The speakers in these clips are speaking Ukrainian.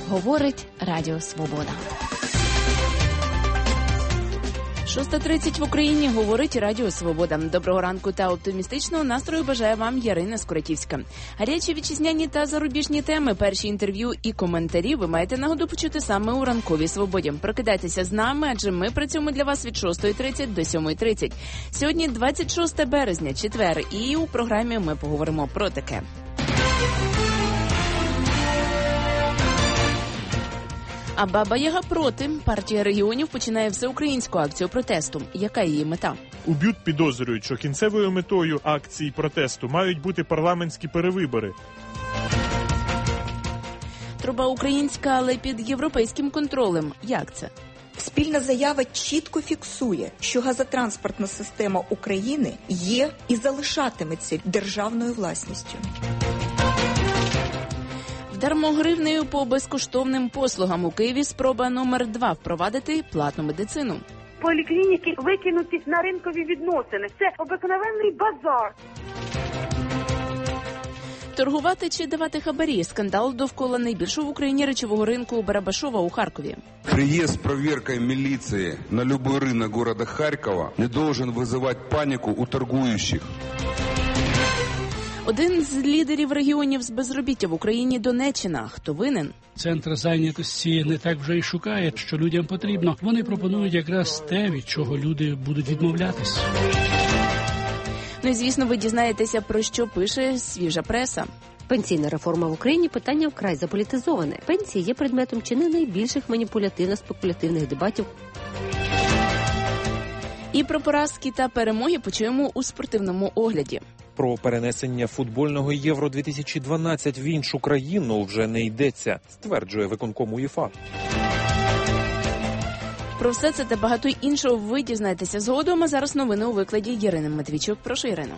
Говорить Радіо Свобода. 6:30 в Україні. Говорить Радіо Свобода. Доброго ранку та оптимістичного настрою бажає вам Ярина Скоротівська. Гарячі вітчизняні та зарубіжні теми, перші інтерв'ю і коментарі ви маєте нагоду почути саме у Ранковій Свободі. Прокидайтеся з нами, адже ми працюємо для вас від 6:30 до 7:30. Сьогодні 26 березня, четвер, і у програмі ми поговоримо про таке. А Баба-Яга проти. Партія регіонів починає всеукраїнську акцію протесту. Яка її мета? У БЮТ підозрюють, що кінцевою метою акції протесту мають бути парламентські перевибори. Труба українська, але під європейським контролем. Як це? Спільна заява чітко фіксує, що газотранспортна система України є і залишатиметься державною власністю. Вдармо гривнею по безкоштовним послугам. У Києві спроба номер 2 впровадити платну медицину. Поліклініки викинуті на ринкові відносини. Це обикновенний базар. Торгувати чи давати хабарі? Скандал довкола найбільшого в Україні речового ринку Барабашова у Харкові. Приезд с проверкой милиции на любой рынок города Харькова не должен вызывать панику у торгующих. Один з лідерів регіонів з безробіття в Україні – Донеччина. Хто винен? Центр зайнятості не так вже й шукає, що людям потрібно. Вони пропонують якраз те, від чого люди будуть відмовлятись. Ну і, звісно, ви дізнаєтеся, про що пише свіжа преса. Пенсійна реформа в Україні – питання вкрай заполітизоване. Пенсії є предметом чи не найбільших маніпулятивно-спекулятивних дебатів. І про поразки та перемоги почуємо у спортивному огляді. Про перенесення футбольного Євро-2012 в іншу країну вже не йдеться, стверджує виконком УЄФА. Про все це та багато іншого ви дізнаєтеся згодом, а зараз новини у викладі Ірини Матвійчук. Прошу, Ірино.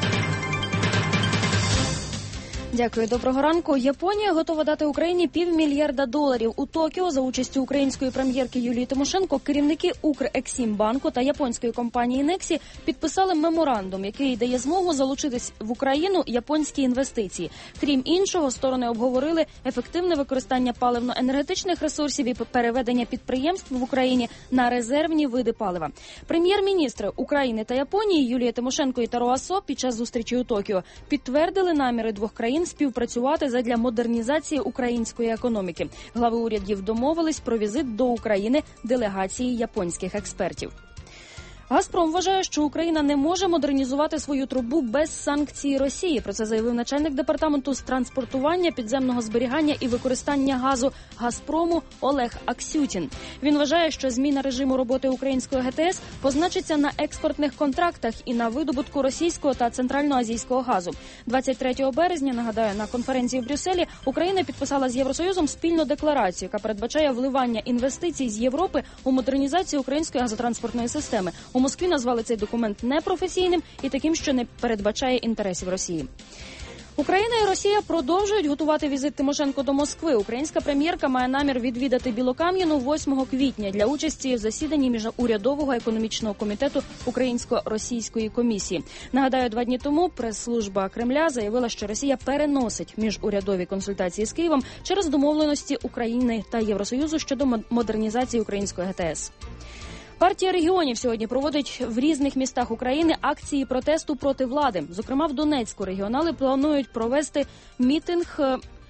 Дякую, доброго ранку. Японія готова дати Україні $500 мільярда. У Токіо за участю української прем'єрки Юлії Тимошенко керівники Укрексімбанку та японської компанії Нексі підписали меморандум, який дає змогу залучитись в Україну японські інвестиції. Крім іншого, сторони обговорили ефективне використання паливно-енергетичних ресурсів і переведення підприємств в Україні на резервні види палива. Прем'єр-міністри України та Японії Юлія Тимошенко і Таро Асо під час зустрічі у Токіо підтвердили наміри двох країн співпрацювати задля модернізації української економіки. Глави урядів домовились про візит до України делегації японських експертів. «Газпром» вважає, що Україна не може модернізувати свою трубу без санкцій Росії. Про це заявив начальник департаменту з транспортування, підземного зберігання і використання газу «Газпрому» Олег Аксютін. Він вважає, що зміна режиму роботи української ГТС позначиться на експортних контрактах і на видобутку російського та центральноазійського газу. 23 березня, нагадаю, на конференції в Брюсселі Україна підписала з Євросоюзом спільну декларацію, яка передбачає вливання інвестицій з Європи у модернізацію української газотранспортної системи. У Москві назвали цей документ непрофесійним і таким, що не передбачає інтересів Росії. Україна і Росія продовжують готувати візит Тимошенко до Москви. Українська прем'єрка має намір відвідати Білокам'яну 8 квітня для участі в засіданні міжурядового економічного комітету Українсько-російської комісії. Нагадаю, 2 дні тому прес-служба Кремля заявила, що Росія переносить міжурядові консультації з Києвом через домовленості України та Євросоюзу щодо модернізації української ГТС. Партія регіонів сьогодні проводить в різних містах України акції протесту проти влади. Зокрема, в Донецьку регіонали планують провести мітинг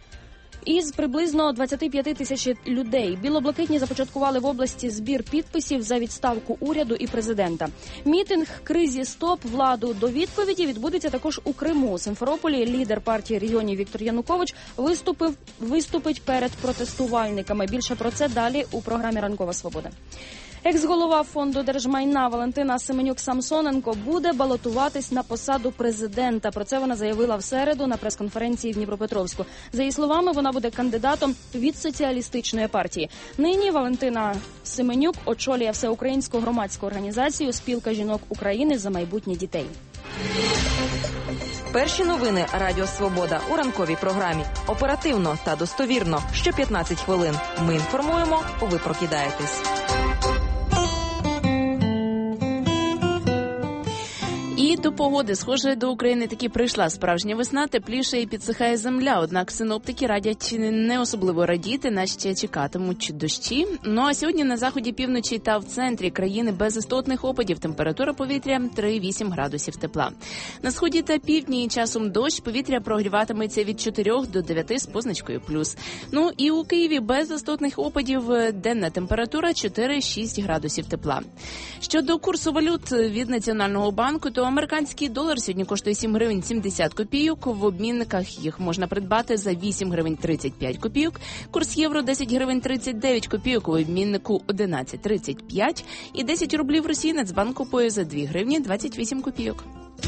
із приблизно 25 тисяч людей. Білоблакитні започаткували в області збір підписів за відставку уряду і президента. Мітинг «Кризі стоп! Владу до відповіді» відбудеться також у Криму. У Симферополі лідер партії регіонів Віктор Янукович виступить перед протестувальниками. Більше про це далі у програмі «Ранкова свобода». Екс-голова фонду держмайна Валентина Семенюк-Самсоненко буде балотуватись на посаду президента. Про це вона заявила в середу на прес-конференції в Дніпропетровську. За її словами, вона буде кандидатом від соціалістичної партії. Нині Валентина Семенюк очолює всеукраїнську громадську організацію «Спілка жінок України за майбутнє дітей». Перші новини Радіо Свобода у ранковій програмі. Оперативно та достовірно. Що 15 хвилин. Ми інформуємо, ви прокидаєтесь. І До погоди, схоже, до України таки прийшла справжня весна, тепліше і підсихає земля. Однак синоптики радять не особливо радіти, нас ще чекатимуть дощі. Ну а сьогодні на заході, півночі та в центрі країни без істотних опадів. Температура повітря 3-8 градусів тепла. На сході та півдні часом дощ, повітря прогріватиметься від 4 до 9 з позначкою плюс. Ну і у Києві без істотних опадів денна температура 4-6 градусів тепла. Щодо курсу валют від Національного банку, то американський долар сьогодні коштує 7 гривень 70 копійок. В обмінниках їх можна придбати за 8 гривень 35 копійок. Курс євро 10 гривень 39 копійок, у обміннику 11,35. І 10 рублів Росії Нацбанк купує за 2 гривні 28 копійок.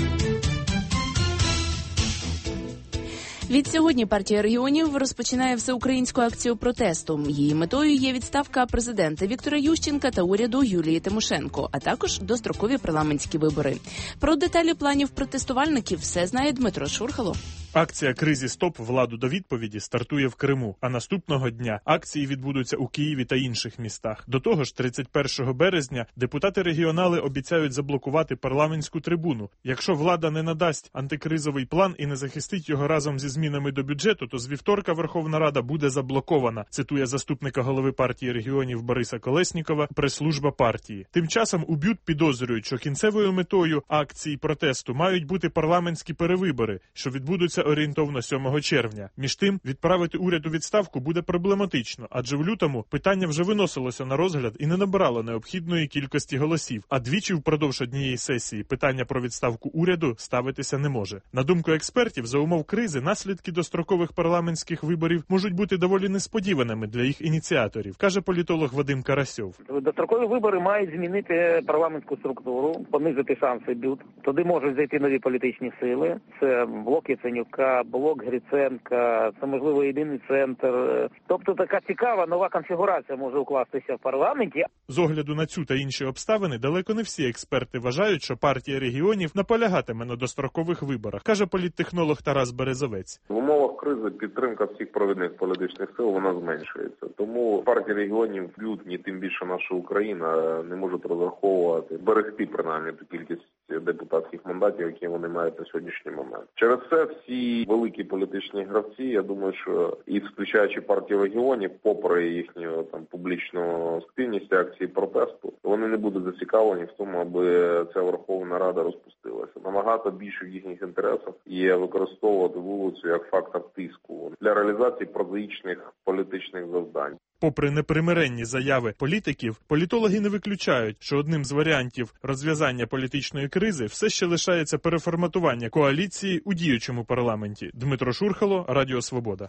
Від сьогодні партія регіонів розпочинає всеукраїнську акцію протесту. Її метою є відставка президента Віктора Ющенка та уряду Юлії Тимошенко, а також дострокові парламентські вибори. Про деталі планів протестувальників все знає Дмитро Шурхало. Акція «Кризі стоп. Владу до відповіді» стартує в Криму, а наступного дня акції відбудуться у Києві та інших містах. До того ж, 31 березня депутати-регіонали обіцяють заблокувати парламентську трибуну. Якщо влада не надасть антикризовий план і не захистить його разом зі змінами до бюджету, то з вівторка Верховна Рада буде заблокована, цитує заступника голови партії регіонів Бориса Колеснікова прес-служба партії. Тим часом у БЮТ підозрюють, що кінцевою метою акції протесту мають бути парламентські перевибори, що відбудуться орієнтовно 7 червня. Між тим, відправити уряд у відставку буде проблематично, адже в лютому питання вже виносилося на розгляд і не набирало необхідної кількості голосів, а двічі впродовж однієї сесії питання про відставку уряду ставитися не може. На думку експертів, за умов кризи наслідки дострокових парламентських виборів можуть бути доволі несподіваними для їх ініціаторів, каже політолог Вадим Карасьов. Дострокові вибори мають змінити парламентську структуру, понизити шанси БЮТ. Туди можуть зайти нові політичні сили. Це блок Яценюка, блок Гриценка, це, можливо, єдиний центр. Тобто така цікава нова конфігурація може укластися в парламенті. З огляду на цю та інші обставини, далеко не всі експерти вважають, що партія регіонів наполягатиме на дострокових виборах, каже політтехнолог Тарас Березовець. В умовах кризи підтримка всіх провідних політичних сил, вона зменшується. Тому партія регіонів, БЮТ, ні тим більше наша Україна, не можуть розраховувати, берегти принаймні ту кількість депутатських мандатів, які вони мають на сьогоднішній момент. Через це всі великі політичні гравці, я думаю, що і включаючи партію регіонів, попри їхню там публічну активність акції протесту, вони не будуть зацікавлені в тому, аби ця Верховна Рада розпустилася. Набагато більше в їхніх інтересах є використовувати вулицю як фактор тиску для реалізації прозаїчних політичних завдань. Попри непримиренні заяви політиків, політологи не виключають, що одним з варіантів розв'язання політичної кризи все ще лишається переформатування коаліції у діючому парламенті. Дмитро Шурхало, Радіо Свобода.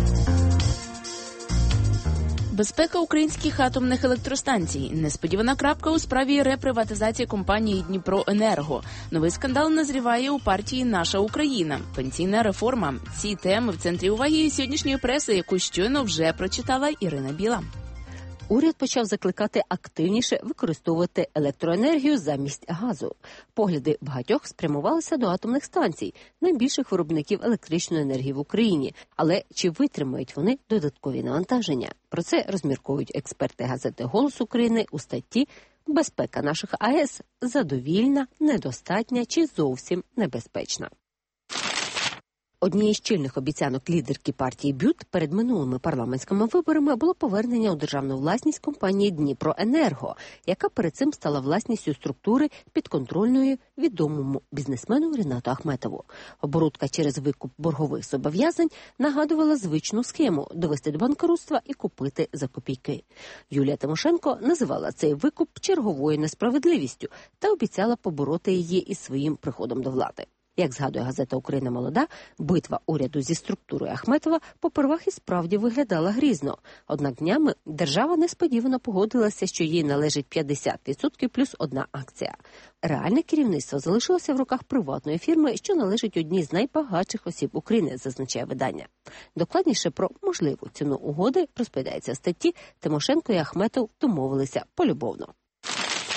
Безпека українських атомних електростанцій. Несподівана крапка у справі реприватизації компанії «Дніпроенерго». Новий скандал назріває у партії «Наша Україна». Пенсійна реформа. Ці теми в центрі уваги сьогоднішньої преси, яку щойно вже прочитала Ірина Біла. Уряд почав закликати активніше використовувати електроенергію замість газу. Погляди багатьох спрямувалися до атомних станцій, найбільших виробників електричної енергії в Україні. Але чи витримають вони додаткові навантаження? Про це розмірковують експерти газети «Голос України» у статті «Безпека наших АЕС задовільна, недостатня чи зовсім небезпечна». Однією з чільних обіцянок лідерки партії БЮТ перед минулими парламентськими виборами було повернення у державну власність компанії «Дніпроенерго», яка перед цим стала власністю структури підконтрольної відомому бізнесмену Рінату Ахметову. Оборудка через викуп боргових зобов'язань нагадувала звичну схему – довести до банкрутства і купити за копійки. Юлія Тимошенко називала цей викуп черговою несправедливістю та обіцяла побороти її із своїм приходом до влади. Як згадує газета «Україна молода», битва уряду зі структурою Ахметова попервах і справді виглядала грізно. Однак днями держава несподівано погодилася, що їй належить 50% плюс одна акція. Реальне керівництво залишилося в руках приватної фірми, що належить одній з найбагатших осіб України, зазначає видання. Докладніше про можливу ціну угоди розповідається в статті «Тимошенко і Ахметов домовилися полюбовно».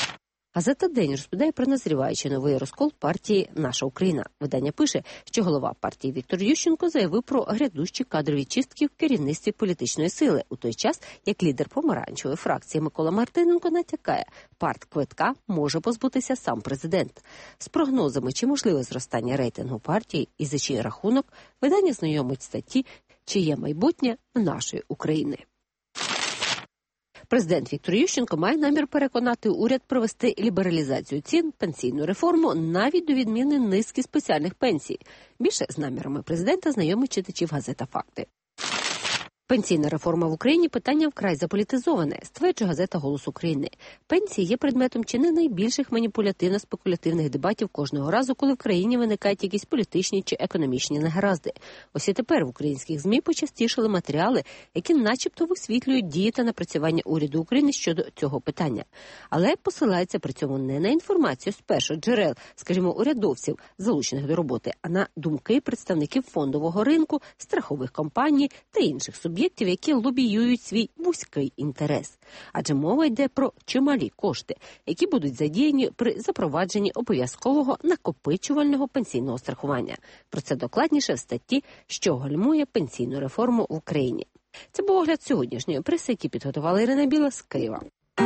Газета «День» розповідає про назріваючий новий розкол партії «Наша Україна». Видання пише, що голова партії Віктор Ющенко заявив про грядущі кадрові чистки в керівництві політичної сили, у той час, як лідер помаранчевої фракції Микола Мартиненко натякає, партквитка може позбутися сам президент. З прогнозами, чи можливе зростання рейтингу партії і за чий рахунок, видання знайомить статті «Чиє майбутнє нашої України». Президент Віктор Ющенко має намір переконати уряд провести лібералізацію цін, пенсійну реформу, навіть до відміни низки спеціальних пенсій. Більше з намірами президента знайомить читачів газета «Факти». Пенсійна реформа в Україні – питання вкрай заполітизоване, стверджує газета «Голос України». Пенсії є предметом чи не найбільших маніпулятивно-спекулятивних дебатів кожного разу, коли в країні виникають якісь політичні чи економічні негаразди. Ось і тепер в українських ЗМІ почастішали матеріали, які начебто висвітлюють дії та напрацювання уряду України щодо цього питання. Але посилаються при цьому не на інформацію з першоджерел, скажімо, урядовців, залучених до роботи, а на думки представників фондового ринку, страхових компаній та інших суб'єктів, які лобіюють свій вузький інтерес. Адже мова йде про чималі кошти, які будуть задіяні при запровадженні обов'язкового накопичувального пенсійного страхування. Про це докладніше в статті «Що гальмує пенсійну реформу в Україні». Це був огляд сьогоднішньої преси, який підготувала Ірина Біла з Києва.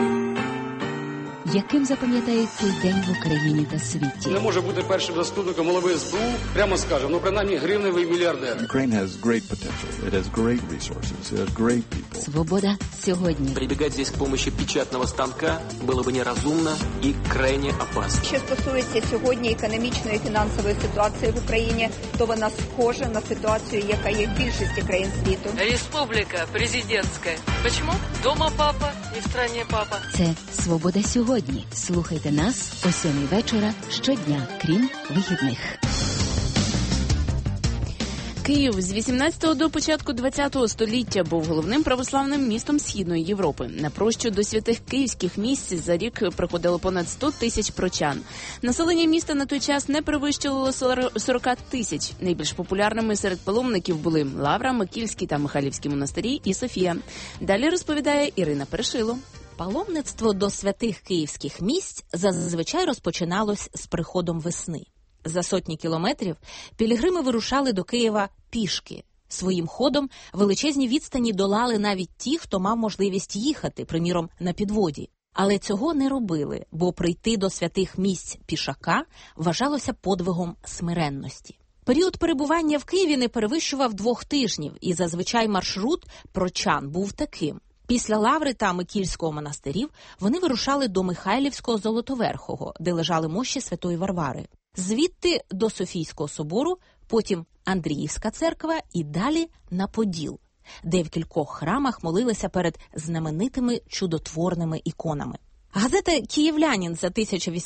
Яким запам'ятає цей день в Україні та світі? Не може бути першим заступником голови СБУ, прямо скажемо, принаймні гривневий мільярдер. Ukraine has great potential. It has great resources. It has great people. Свобода сьогодні. Прибегать здесь к помощи печатного станка было бы неразумно и крайне опасно. Що стосується сьогодні економічної і фінансової ситуації в Україні, то вона схожа на ситуацію, яка є в більшості країн світу. Республіка президентська. Чому? Дома папа і в країні папа. Це «Свобода сьогодні». Слухайте нас о 7 вечора щодня, крім вихідних. Київ з 18-го до початку 20-го століття був головним православним містом Східної Європи. На прощу до святих київських місць за рік приходило понад 100 тисяч прочан. Населення міста на той час не перевищувало 40 тисяч. Найбільш популярними серед паломників були Лавра, Микільський та Михайлівський монастирі і Софія. Далі розповідає Ірина Перешило. Паломництво до святих київських місць зазвичай розпочиналось з приходом весни. За сотні кілометрів пілігрими вирушали до Києва пішки. Своїм ходом величезні відстані долали навіть ті, хто мав можливість їхати, приміром, на підводі. Але цього не робили, бо прийти до святих місць пішака вважалося подвигом смиренності. Період перебування в Києві не перевищував 2 тижнів, і зазвичай маршрут прочан був таким. Після Лаври та Микільського монастирів вони вирушали до Михайлівського Золотоверхого, де лежали мощі Святої Варвари. Звідти до Софійського собору, потім Андріївська церква і далі на Поділ, де в кількох храмах молилися перед знаменитими чудотворними іконами. Газета «Київлянин» за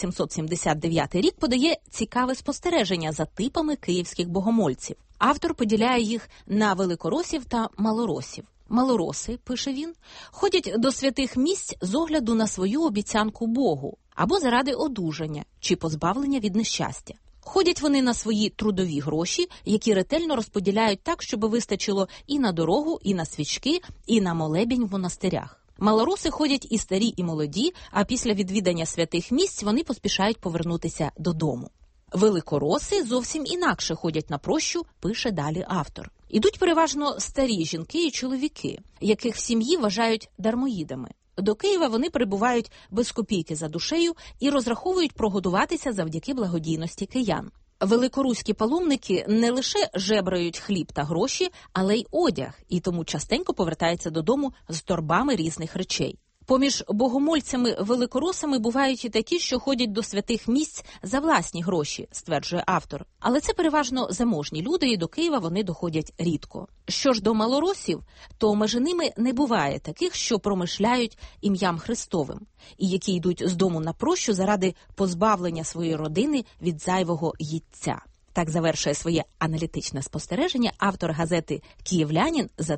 1879 рік подає цікаве спостереження за типами київських богомольців. Автор поділяє їх на великоросів та малоросів. Малороси, пише він, ходять до святих місць з огляду на свою обіцянку Богу або заради одужання чи позбавлення від нещастя. Ходять вони на свої трудові гроші, які ретельно розподіляють так, щоб вистачило і на дорогу, і на свічки, і на молебень в монастирях. Малороси ходять і старі, і молоді, а після відвідання святих місць вони поспішають повернутися додому. Великороси зовсім інакше ходять на прощу, пише далі автор. Ідуть переважно старі жінки і чоловіки, яких в сім'ї вважають дармоїдами. До Києва вони прибувають без копійки за душею і розраховують прогодуватися завдяки благодійності киян. Великоруські паломники не лише жебрають хліб та гроші, але й одяг, і тому частенько повертаються додому з торбами різних речей. Поміж богомольцями-великоросами бувають і такі, що ходять до святих місць за власні гроші, стверджує автор. Але це переважно заможні люди, і до Києва вони доходять рідко. Що ж до малоросів, то межи ними не буває таких, що промишляють ім'ям Христовим, і які йдуть з дому на прощу заради позбавлення своєї родини від зайвого їдця. Так завершує своє аналітичне спостереження автор газети «Київлянин» за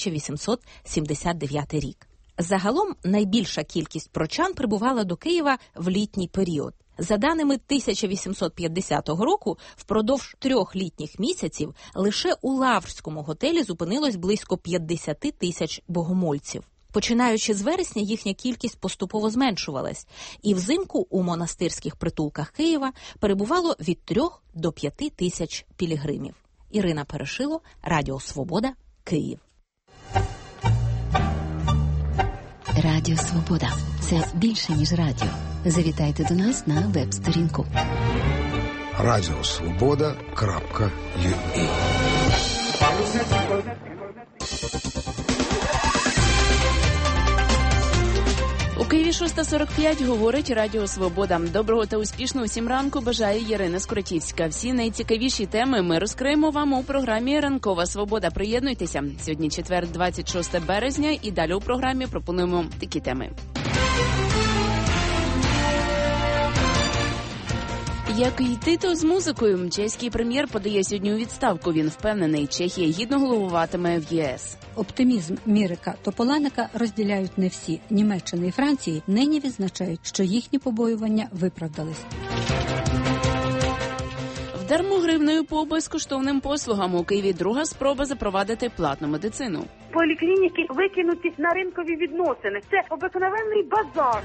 1879 рік. Загалом найбільша кількість прочан прибувала до Києва в літній період. За даними 1850 року, впродовж 3 літніх місяців лише у Лаврському готелі зупинилось близько 50 тисяч богомольців. Починаючи з вересня, їхня кількість поступово зменшувалась, і взимку у монастирських притулках Києва перебувало від 3 до 5 тисяч пілігримів. Ірина Перешило, Радіо Свобода, Київ. Радіо Свобода – це більше, ніж радіо. Завітайте до нас на веб-сторінку. Радіосвобода.ua. У Києві 6:45 говорить Радіо Свобода. Доброго та успішного всім ранку бажає Ярина Скоротівська. Всі найцікавіші теми ми розкриємо вам у програмі «Ранкова Свобода». Приєднуйтеся. Сьогодні четвер, 26 березня, і далі у програмі пропонуємо такі теми. Як йти, то з музикою. Чеський прем'єр подає сьогодні у відставку. Він впевнений, Чехія гідно головуватиме в ЄС. Оптимізм Мірика Тополаника розділяють не всі. Німеччина і Франції нині відзначають, що їхні побоювання виправдались. Вдармо гривнею по безкоштовним послугам. У Києві друга спроба запровадити платну медицину. Поліклініки викинуті на ринкові відносини. Це обикновенний базар.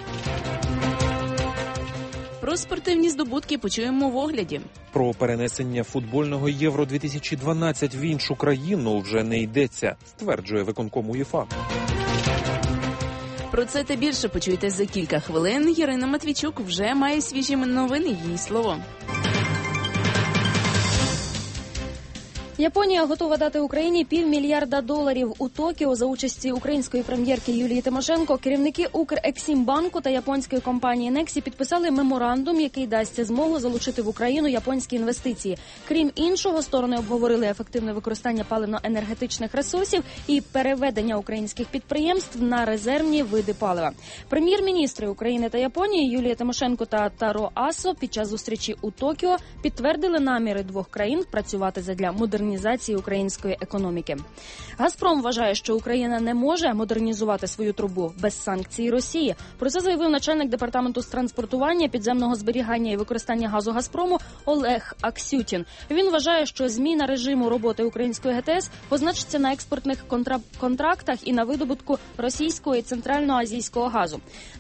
Про спортивні здобутки почуємо в огляді. Про перенесення футбольного Євро-2012 в іншу країну вже не йдеться, стверджує виконком УЄФА. Про це та більше почуєте за кілька хвилин. Ірина Матвійчук вже має свіжі новини, їй слово. Японія готова дати Україні $500 мільярда у Токіо за участі української прем'єрки Юлії Тимошенко. Керівники Укрексімбанку та японської компанії Нексі підписали меморандум, який дасть змогу залучити в Україну японські інвестиції. Крім іншого, сторони обговорили ефективне використання паливно-енергетичних ресурсів і переведення українських підприємств на резервні види палива. Прем'єр-міністри України та Японії Юлія Тимошенко та Таро Асо під час зустрічі у Токіо підтвердили наміри двох країн працювати задля модернізації української економіки. «Газпром» вважає, що Україна не може модернізувати свою трубу без санкцій Росії. Про це заявив начальник департаменту з транспортування, підземного зберігання і використання газу «Газпрому» Олег Аксютін. Він вважає, що зміна режиму роботи української ГТС позначиться на експортних контрактах і на видобутку російського і центральноазійського газу.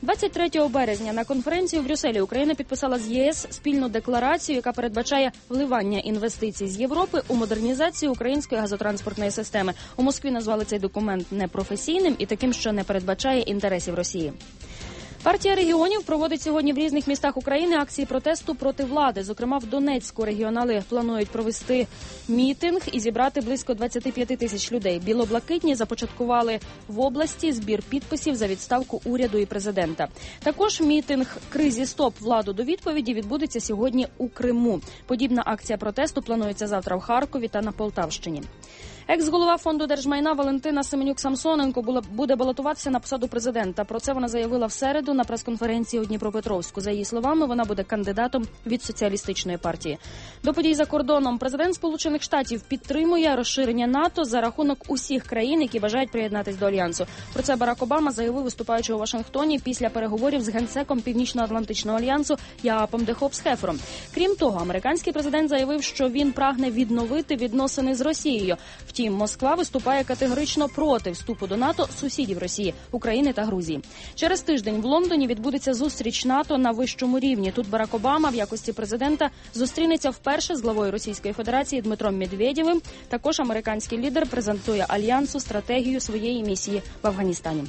23 березня на конференції в Брюсселі Україна підписала з ЄС спільну декларацію, яка передбачає вливання інвестицій з Європи у модернізацію української газотранспортної системи. У Москві назвали цей документ непрофесійним і таким, що не передбачає інтересів Росії. Партія регіонів проводить сьогодні в різних містах України акції протесту проти влади. Зокрема, в Донецьку регіонали планують провести мітинг і зібрати близько 25 тисяч людей. Білоблакитні започаткували в області збір підписів за відставку уряду і президента. Також мітинг «Кризі стоп! Владу до відповіді» відбудеться сьогодні у Криму. Подібна акція протесту планується завтра в Харкові та на Полтавщині. Екс-голова фонду держмайна Валентина Семенюк-Самсоненко буде балотуватися на посаду президента. Про це вона заявила в середу на прес-конференції у Дніпропетровську. За її словами, вона буде кандидатом від Соціалістичної партії. До подій за кордоном президент Сполучених Штатів підтримує розширення НАТО за рахунок усіх країн, які бажають приєднатись до Альянсу. Про це Барак Обама заявив, виступаючи у Вашингтоні після переговорів з генсеком Північно-Атлантичного альянсу Яапом де Хопс-Хефером. Крім того, американський президент заявив, що він прагне відновити відносини з Росією. Втім, Москва виступає категорично проти вступу до НАТО сусідів Росії, України та Грузії. Через тиждень в Лондоні відбудеться зустріч НАТО на вищому рівні. Тут Барак Обама в якості президента зустрінеться вперше з главою Російської Федерації Дмитром Медведєвим. Також американський лідер презентує Альянсу стратегію своєї місії в Афганістані.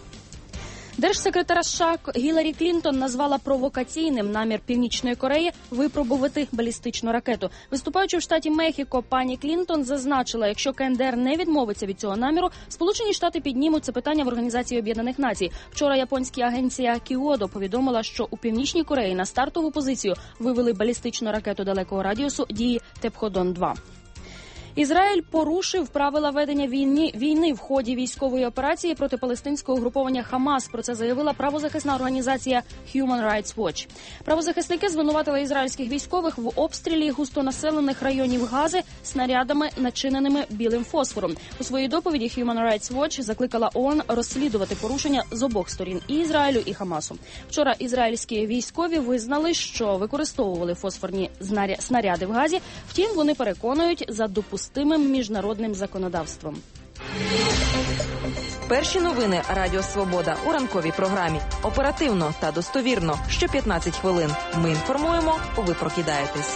Держсекретар США Гіларі Клінтон назвала провокаційним намір Північної Кореї випробувати балістичну ракету. Виступаючи в штаті Мехіко, пані Клінтон зазначила, якщо КНДР не відмовиться від цього наміру, Сполучені Штати піднімуть це питання в Організації Об'єднаних Націй. Вчора японська агенція Кіодо повідомила, що у Північній Кореї на стартову позицію вивели балістичну ракету далекого радіусу дії Тепходон-2. Ізраїль порушив правила ведення війни в ході військової операції проти палестинського угруповання «Хамас». Про це заявила правозахисна організація Human Rights Watch. Правозахисники звинуватили ізраїльських військових в обстрілі густонаселених районів Гази снарядами, начиненими білим фосфором. У своїй доповіді Human Rights Watch закликала ООН розслідувати порушення з обох сторін – і Ізраїлю, і Хамасу. Вчора ізраїльські військові визнали, що використовували фосфорні снаряди в Газі, втім вони переконують за допустимим міжнародним законодавством. Перші новини Радіо Свобода у ранковій програмі. Оперативно та достовірно. Що 15 хвилин. Ми інформуємо, ви прокидаєтесь.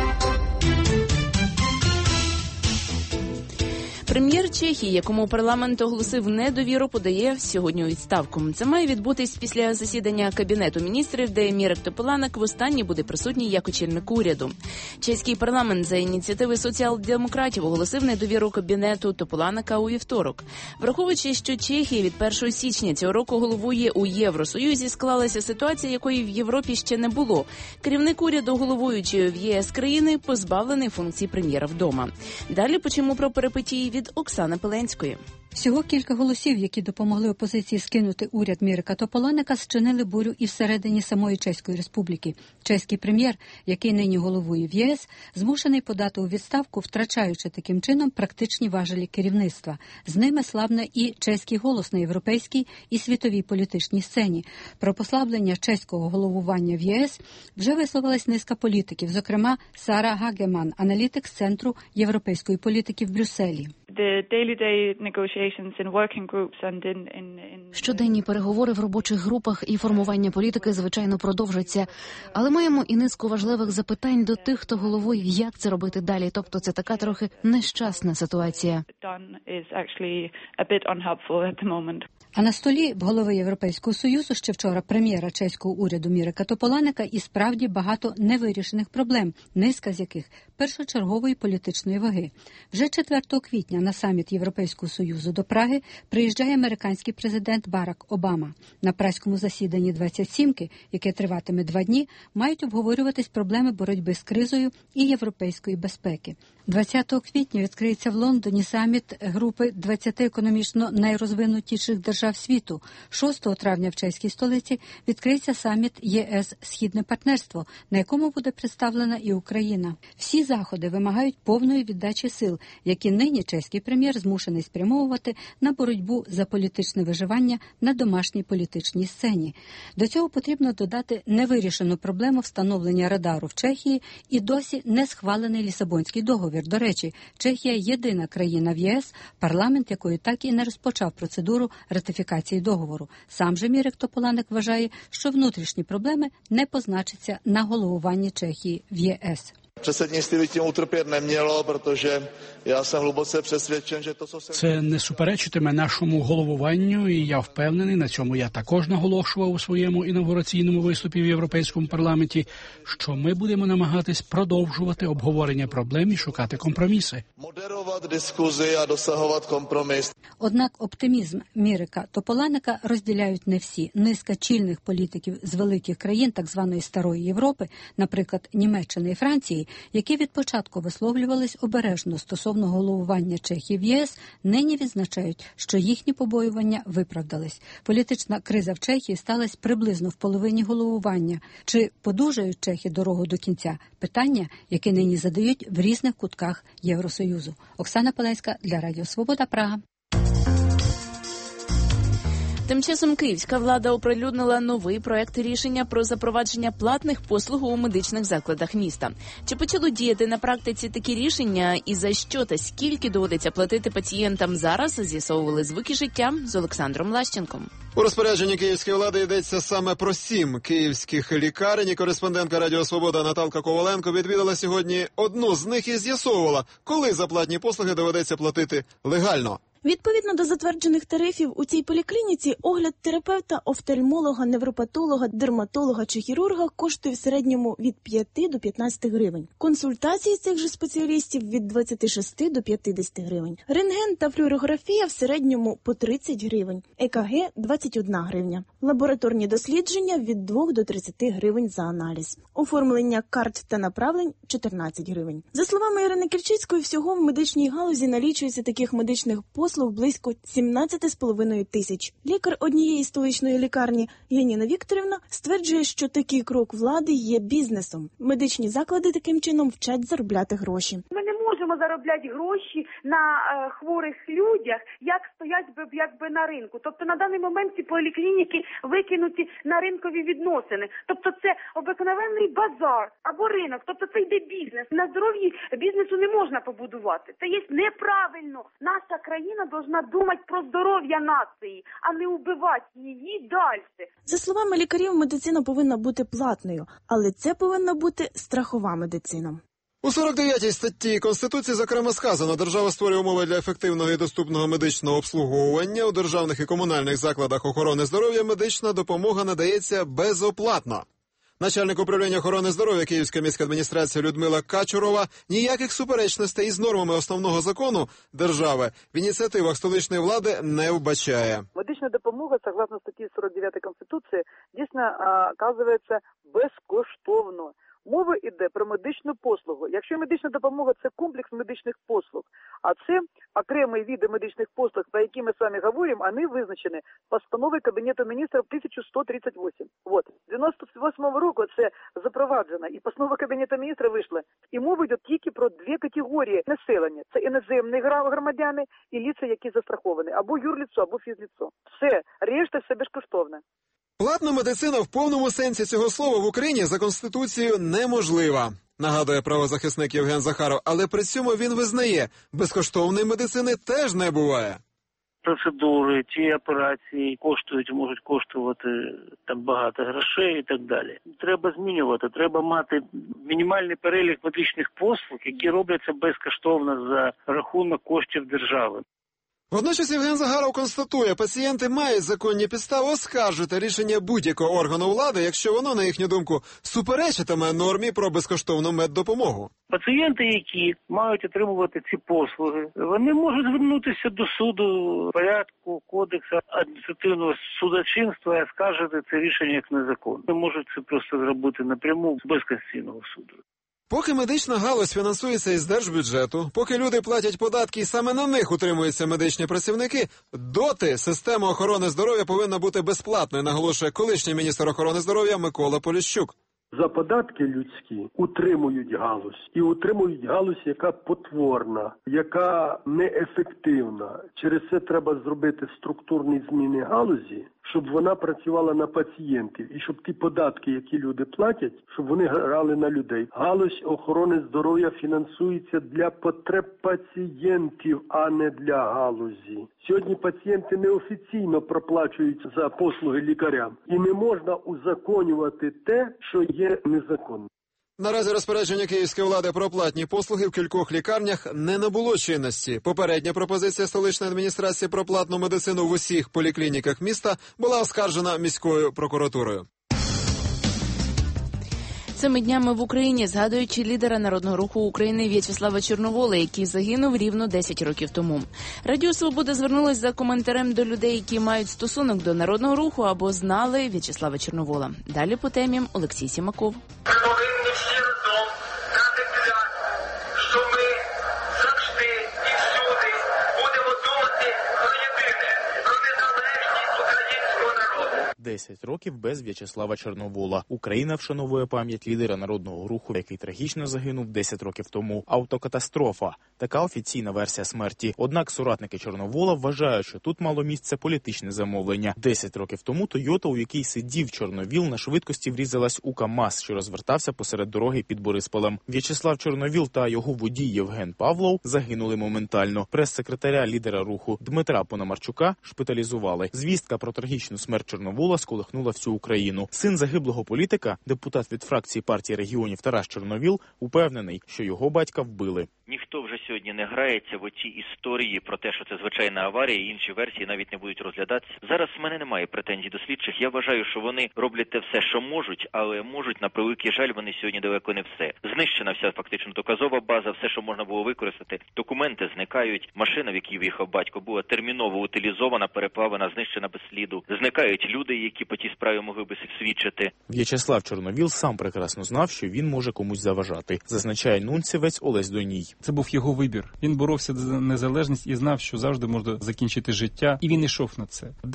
Прем'єр Чехії, якому парламент оголосив недовіру, подає сьогодні у відставку. Це має відбутись після засідання Кабінету міністрів, де Мірек Тополанек востаннє буде присутній як очільник уряду. Чеський парламент за ініціативи соціал-демократів оголосив недовіру Кабінету Тополанека у вівторок. Враховуючи, що Чехія від 1 січня цього року головує у Євросоюзі, склалася ситуація, якої в Європі ще не було. Керівник уряду головуючої в ЄС країни позбавлений функцій прем'єра вдома. Далі почему про перипетії від Оксани Пеленської. Всього кілька голосів, які допомогли опозиції скинути уряд Мірека Тополанека, зчинили бурю і всередині самої Чеської Республіки. Чеський прем'єр, який нині головує в ЄС, змушений подати у відставку, втрачаючи таким чином практичні важелі керівництва. З ними слабне і чеський голос на європейській і світовій політичній сцені. Про послаблення чеського головування в ЄС вже висловилась низка політиків, зокрема Сара Гагеман, аналітик з Центру європейської політики в Брюсселі. Щоденні переговори в робочих групах і формування політики, звичайно, продовжаться. Але маємо і низку важливих запитань до тих, хто головує, як це робити далі. Тобто це така трохи нещасна ситуація. А на столі в голови Європейського Союзу ще вчора прем'єра чеського уряду Мірека Тополанека і справді багато невирішених проблем, низка з яких першочергової політичної ваги. Вже 4 квітня на саміт Європейського Союзу до Праги приїжджає американський президент Барак Обама. На праському засіданні 27-ки, яке триватиме 2 дні, мають обговорюватись проблеми боротьби з кризою і європейської безпеки. 20 квітня відкриється в Лондоні саміт групи 20 економічно найрозвинутіших держав світу. 6 травня в чеській столиці відкриється саміт ЄС «Східне партнерство», на якому буде представлена і Україна. Всі заходи вимагають повної віддачі сил, які нині чеський прем'єр змушений спрямовувати на боротьбу за політичне виживання на домашній політичній сцені. До цього потрібно додати невирішену проблему встановлення радару в Чехії і досі не схвалений Лісабонський договір. До речі, Чехія – єдина країна в ЄС, парламент якої так і не розпочав процедуру ратифікації договору. Сам же Мірек Тополанек вважає, що внутрішні проблеми не позначаться на головуванні Чехії в ЄС. Předsednictví by tím utrpět nemělo, protože já jsem hluboce přesvědčen, že to, co se... Це не суперечитиме нашому головуванню, і я впевнений, на цьому я також наголошував у своєму інавгураційному виступі в Європейському парламенті, що ми будемо намагатись продовжувати обговорення проблем і шукати компроміси. Moderovat diskuzi a dosahovat kompromis. Однак оптимізм Мірека Тополанека розділяють не всі. Низка чільних політиків з великих країн так званої Старої Європи, наприклад, Німеччини і Франції, які від початку висловлювались обережно стосовно головування Чехії в ЄС, нині відзначають, що їхні побоювання виправдались. Політична криза в Чехії сталася приблизно в половині головування. Чи подужають чехи дорогу до кінця? Питання, яке нині задають в різних кутках Євросоюзу. Оксана Пеленська для Радіо Свобода, Прага. Тим часом київська влада оприлюднила новий проект рішення про запровадження платних послуг у медичних закладах міста. Чи почало діяти на практиці такі рішення і за що та скільки доводиться платити пацієнтам зараз, з'ясовували звуки життя з Олександром Лащенком. У розпорядженні київської влади йдеться саме про 7 київських лікарень. Кореспондентка Радіо Свобода Наталка Коваленко відвідала сьогодні одну з них і з'ясовувала, коли за платні послуги доведеться платити легально. Відповідно до затверджених тарифів, у цій поліклініці огляд терапевта, офтальмолога, невропатолога, дерматолога чи хірурга коштує в середньому від 5 до 15 гривень. Консультації цих же спеціалістів від 26 до 50 гривень. Рентген та флюорографія в середньому по 30 гривень. ЕКГ – 21 гривня. Лабораторні дослідження від 2 до 30 гривень за аналіз. Оформлення карт та направлень – 14 гривень. За словами Ірини Кільчицької, всього в медичній галузі налічується таких медичних послуг близько 17,5 тисяч. Лікар однієї столичної лікарні Яніна Вікторівна стверджує, що такий крок влади є бізнесом. Медичні заклади таким чином вчать заробляти гроші. Ми не можемо можемо заробляти гроші на хворих людях, як стоять якби на ринку. Тобто на даний момент ці поліклініки викинуті на ринкові відносини. Тобто це обикновенний базар або ринок. Тобто це йде бізнес. На здоров'ї бізнесу не можна побудувати. Це є неправильно. Наша країна повинна думати про здоров'я нації, а не вбивати її далі. За словами лікарів, медицина повинна бути платною, але це повинна бути страхова медицина. У 49-й статті Конституції, зокрема, сказано, держава створює умови для ефективного і доступного медичного обслуговування. У державних і комунальних закладах охорони здоров'я медична допомога надається безоплатно. Начальник управління охорони здоров'я Київської міської адміністрації Людмила Качурова ніяких суперечностей із нормами основного закону держави в ініціативах столичної влади не вбачає. Медична допомога, согласно статті 49 Конституції, дійсно оказується безкоштовно. Мова йде про медичну послугу. Якщо медична допомога – це комплекс медичних послуг, а це окремі види медичних послуг, про які ми з вами говоримо, вони визначені постановою Кабінету міністрів 1138. От. 98-го року це запроваджено, і постанова Кабінету міністрів вийшла. І мова йде тільки про дві категорії населення. Це іноземні громадяни і лица, які застраховані. Або юрлицо, або фізлицо. Все, решта все безкоштовно. Платна медицина в повному сенсі цього слова в Україні за Конституцією неможлива, нагадує правозахисник Євген Захаров, але при цьому він визнає, безкоштовної медицини теж не буває. Процедури, ті операції можуть коштувати там багато грошей і так далі. Треба змінювати, треба мати мінімальний перелік медичних послуг, які робляться безкоштовно за рахунок коштів держави. Водночас Євген Загаров констатує, пацієнти мають законні підстави оскаржити рішення будь-якого органу влади, якщо воно, на їхню думку, суперечитиме нормі про безкоштовну меддопомогу. Пацієнти, які мають отримувати ці послуги, вони можуть звернутися до суду порядку кодексу адміністративного судочинства і оскаржити це рішення як незаконне. Вони можуть це просто зробити напряму без Конституційного суду. Поки медична галузь фінансується із держбюджету, поки люди платять податки і саме на них утримуються медичні працівники, доти система охорони здоров'я повинна бути безплатною, наголошує колишній міністр охорони здоров'я Микола Поліщук. За податки людські утримують галузь. І утримують галузь, яка потворна, яка неефективна. Через це треба зробити структурні зміни галузі, щоб вона працювала на пацієнтів. І щоб ті податки, які люди платять, щоб вони грали на людей. Галузь охорони здоров'я фінансується для потреб пацієнтів, а не для галузі. Сьогодні пацієнти неофіційно проплачують за послуги лікарям. І не можна узаконювати те, що є незаконним. Наразі розпорядження київської влади про платні послуги в кількох лікарнях не набуло чинності. Попередня пропозиція столичної адміністрації про платну медицину в усіх поліклініках міста була оскаржена міською прокуратурою. Цими днями в Україні згадують лідера Народного руху України В'ячеслава Чорновола, який загинув рівно 10 років тому. Радіо «Свобода» звернулось за коментарем до людей, які мають стосунок до Народного руху або знали В'ячеслава Чорновола. Далі по темі Олексій Сімаков. Ми повинні всі разом дати клятву, що ми завжди і всюди будемо думати про єдине, про незалежність українського народу. 10 років без В'ячеслава Чорновола. Україна вшановує пам'ять лідера Народного руху, який трагічно загинув 10 років тому. Автокатастрофа. Така офіційна версія смерті. Однак соратники Чорновола вважають, що тут мало місце політичне замовлення. 10 років тому Тойота, у якій сидів Чорновіл, на швидкості врізалась у КАМАЗ, що розвертався посеред дороги під Борисполем. В'ячеслав Чорновіл та його водій Євген Павлов загинули моментально. Прес-секретаря лідера руху Дмитра Пономарчука шпиталізували. Звістка про трагічну смерть Чорновола сколихнула всю Україну. Син загиблого політика, депутат від фракції партії регіонів Тарас Чорновіл, упевнений, що його батька вбили. Ніхто вже сьогодні не грається в оці історії про те, що це звичайна аварія, і інші версії навіть не будуть розглядатися. Зараз в мене немає претензій до слідчих. Я вважаю, що вони роблять те все, що можуть, але можуть, на превеликий жаль, вони сьогодні далеко не все. Знищена вся фактично доказова база, все, що можна було використати. Документи зникають. Машина, в якій виїхав батько, була терміново утилізована, переплавана, знищена без сліду. Зникають люди, які по тій справі могли би свідчити. В'ячеслав Чорновіл сам прекрасно знав, що він може комусь заважати, зазначає нунцівець Олесь Доній. Це був його вибір. Він боровся за незалежність і знав, що завжди можна закінчити життя, і він йшов на це. Да, це сталося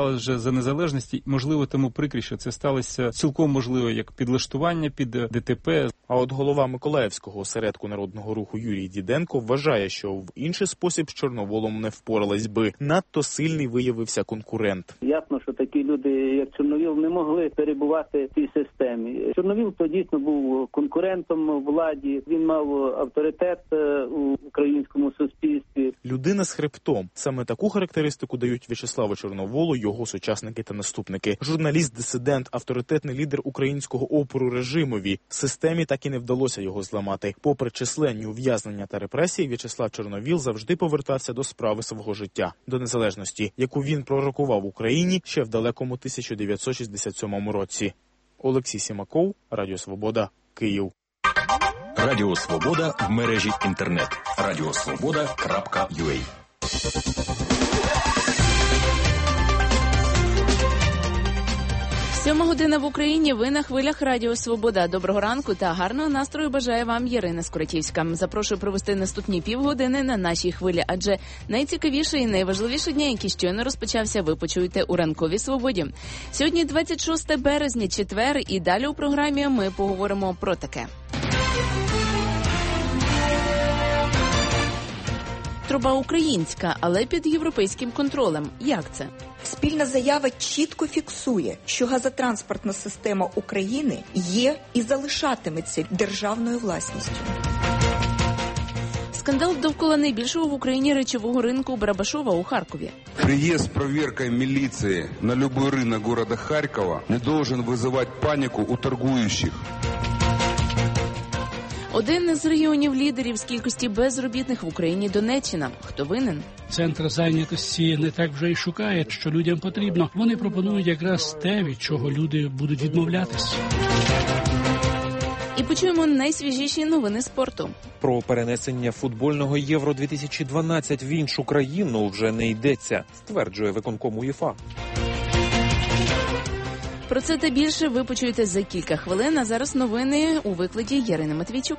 сталося вже за незалежності. Можливо, тому прикріше це сталося цілком можливо як підлаштування під ДТП. А от голова Миколаївського осередку народного руху Юрій Діденко вважає, що в інший спосіб з Чорноволом не впорались би. Надто сильний виявився конкурент. Ясно, що такі люди, як Чорновіл, не могли перебувати в цій системі. Чорновіл то дійсно був конкурентом владі, він мав авторитет у українському суспільстві. Людина з хребтом. Саме таку характеристику дають В'ячеславу Чорноволу його сучасники та наступники. Журналіст-дисидент, авторитетний лідер українського опору режимові. В системі так і не вдалося його зламати. Попри численні ув'язнення та репресії, В'ячеслав Чорновіл завжди повертався до справи свого життя, до незалежності, яку він пророкував Україні ще в далекому 1967 році. Олексій Сімаков, Радіо Свобода, Київ. Радіо Свобода в мережі інтернет. radiosvoboda.ua 7 година в Україні. Ви на хвилях Радіо Свобода. Доброго ранку та гарного настрою бажає вам Ярина Скоротівська. Запрошую провести наступні півгодини на нашій хвилі, адже найцікавіше і найважливіше дня, які щойно розпочався, ви почуєте у Ранковій Свободі. Сьогодні 26 березня, четвер, і далі у програмі ми поговоримо про таке. Труба українська, але під європейським контролем. Як це? Спільна заява чітко фіксує, що газотранспортна система України є і залишатиметься державною власністю. Скандал довкола найбільшого в Україні речового ринку Барабашова у Харкові. Приезд с проверкой милиции на любой рынок города Харькова не должен вызывать панику у торгующих. Один з регіонів-лідерів з кількості безробітних в Україні – Донеччина. Хто винен? Центр зайнятості не так вже й шукає, що людям потрібно. Вони пропонують якраз те, від чого люди будуть відмовлятись. І почуємо найсвіжіші новини спорту. Про перенесення футбольного Євро-2012 в іншу країну вже не йдеться, стверджує виконком УЄФА. Про це та більше ви почуєте за кілька хвилин, а зараз новини у викладі Ярини Матвійчук.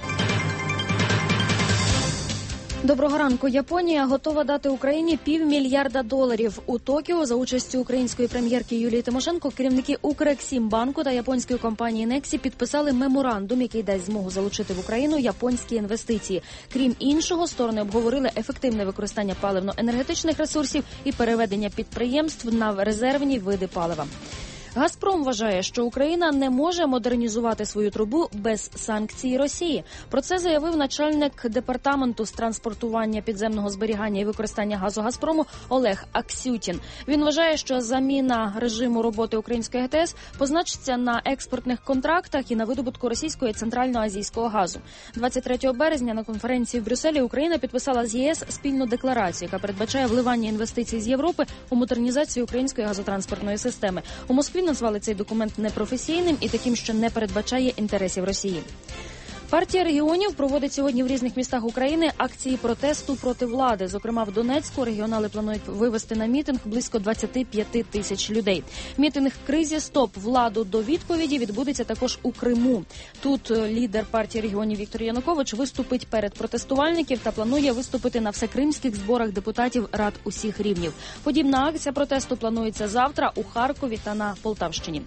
Доброго ранку. Японія готова дати Україні $500 мільярда. У Токіо за участю української прем'єрки Юлії Тимошенко керівники Укрексімбанку та японської компанії Нексі підписали меморандум, який дасть змогу залучити в Україну японські інвестиції. Крім іншого, сторони обговорили ефективне використання паливно-енергетичних ресурсів і переведення підприємств на резервні види палива. «Газпром» вважає, що Україна не може модернізувати свою трубу без санкцій Росії. Про це заявив начальник департаменту з транспортування, підземного зберігання і використання газу «Газпрому» Олег Аксютін. Він вважає, що заміна режиму роботи української ГТС позначиться на експортних контрактах і на видобутку російського і центральноазійського газу. 23 березня на конференції в Брюсселі Україна підписала з ЄС спільну декларацію, яка передбачає вливання інвестицій з Європи у модернізацію української газотранспортної системи. У Москві назвали цей документ непрофесійним і таким, що не передбачає інтересів Росії. Партія регіонів проводить сьогодні в різних містах України акції протесту проти влади. Зокрема, в Донецьку регіонали планують вивести на мітинг близько 25 тисяч людей. Мітинг «Кризі стоп! Владу до відповіді» відбудеться також у Криму. Тут лідер партії регіонів Віктор Янукович виступить перед протестувальників та планує виступити на всекримських зборах депутатів рад усіх рівнів. Подібна акція протесту планується завтра у Харкові та на Полтавщині.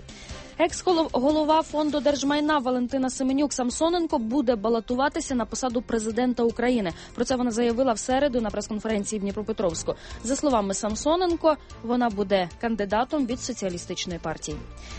Екс-голова фонду держмайна Валентина Семенюк-Самсоненко буде балотуватися на посаду президента України. Про це вона заявила в середу на прес-конференції в Дніпропетровську. За словами Самсоненко, вона буде кандидатом від Соціалістичної партії.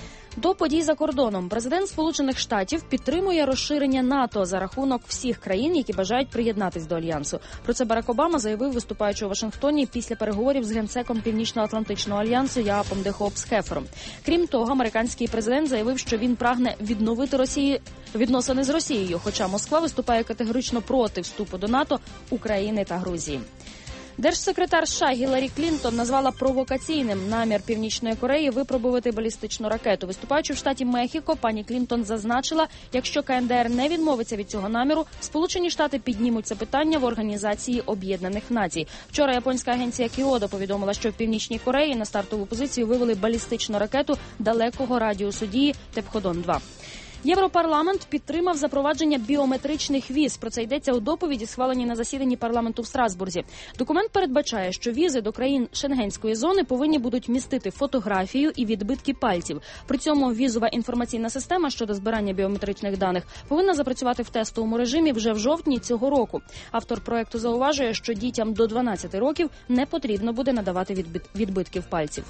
До подій за кордоном. Президент Сполучених Штатів підтримує розширення НАТО за рахунок всіх країн, які бажають приєднатись до Альянсу. Про це Барак Обама заявив, виступаючи у Вашингтоні після переговорів з генсеком Північно-Атлантичного альянсу Яапом де Хоопс-Хефером. Крім того, американський президент заявив, що він прагне відновити відносини з Росією, хоча Москва виступає категорично проти вступу до НАТО України та Грузії. Держсекретар США Гіларі Клінтон назвала провокаційним намір Північної Кореї випробувати балістичну ракету. Виступаючи в штаті Мехіко, пані Клінтон зазначила, якщо КНДР не відмовиться від цього наміру, Сполучені Штати піднімуть це питання в Організації Об'єднаних Націй. Вчора японська агенція Кіодо повідомила, що в Північній Кореї на стартову позицію вивели балістичну ракету далекого радіусу дії Тепходон-2. Європарламент підтримав запровадження біометричних віз. Про це йдеться у доповіді, схваленій на засіданні парламенту в Страсбурзі. Документ передбачає, що візи до країн Шенгенської зони повинні будуть містити фотографію і відбитки пальців. При цьому візова інформаційна система щодо збирання біометричних даних повинна запрацювати в тестовому режимі вже в жовтні цього року. Автор проекту зауважує, що дітям до 12 років не потрібно буде надавати відбитків пальців.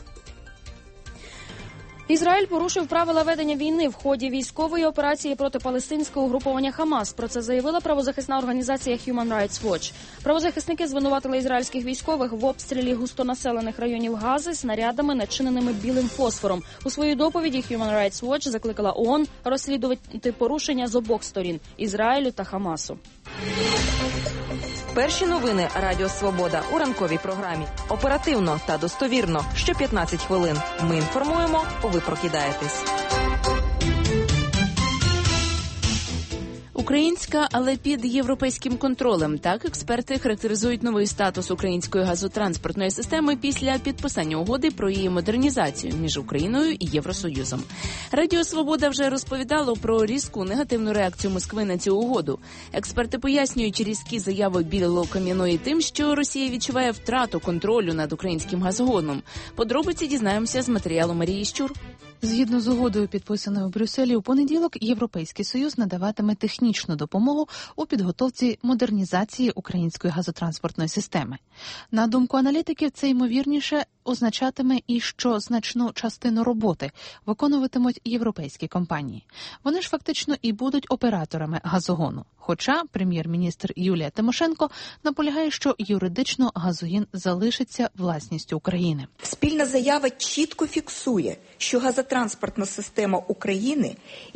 Ізраїль порушив правила ведення війни в ході військової операції проти палестинського угруповання «Хамас». Про це заявила правозахисна організація Human Rights Watch. Правозахисники звинуватили ізраїльських військових в обстрілі густонаселених районів Гази снарядами, начиненими білим фосфором. У своїй доповіді Human Rights Watch закликала ООН розслідувати порушення з обох сторін – Ізраїлю та Хамасу. Перші новини Радіо Свобода у ранковій програмі. Оперативно та достовірно. Що 15 хвилин. Ми інформуємо, ви прокидаєтесь. Українська, але під європейським контролем. Так експерти характеризують новий статус української газотранспортної системи після підписання угоди про її модернізацію між Україною і Євросоюзом. Радіо «Свобода» вже розповідало про різку негативну реакцію Москви на цю угоду. Експерти пояснюють різкі заяви Білокам'яної тим, що Росія відчуває втрату контролю над українським газогоном. Подробиці дізнаємося з матеріалу Марії Щур. Згідно з угодою, підписаною у Брюсселі, у понеділок Європейський Союз надаватиме технічну допомогу у підготовці модернізації української газотранспортної системи. На думку аналітиків, це ймовірніше означатиме і що значну частину роботи виконуватимуть європейські компанії. Вони ж фактично і будуть операторами газогону. Хоча прем'єр-міністр Юлія Тимошенко наполягає, що юридично газогін залишиться власністю України. Спільна заява чітко фіксує, що газотранспортна система України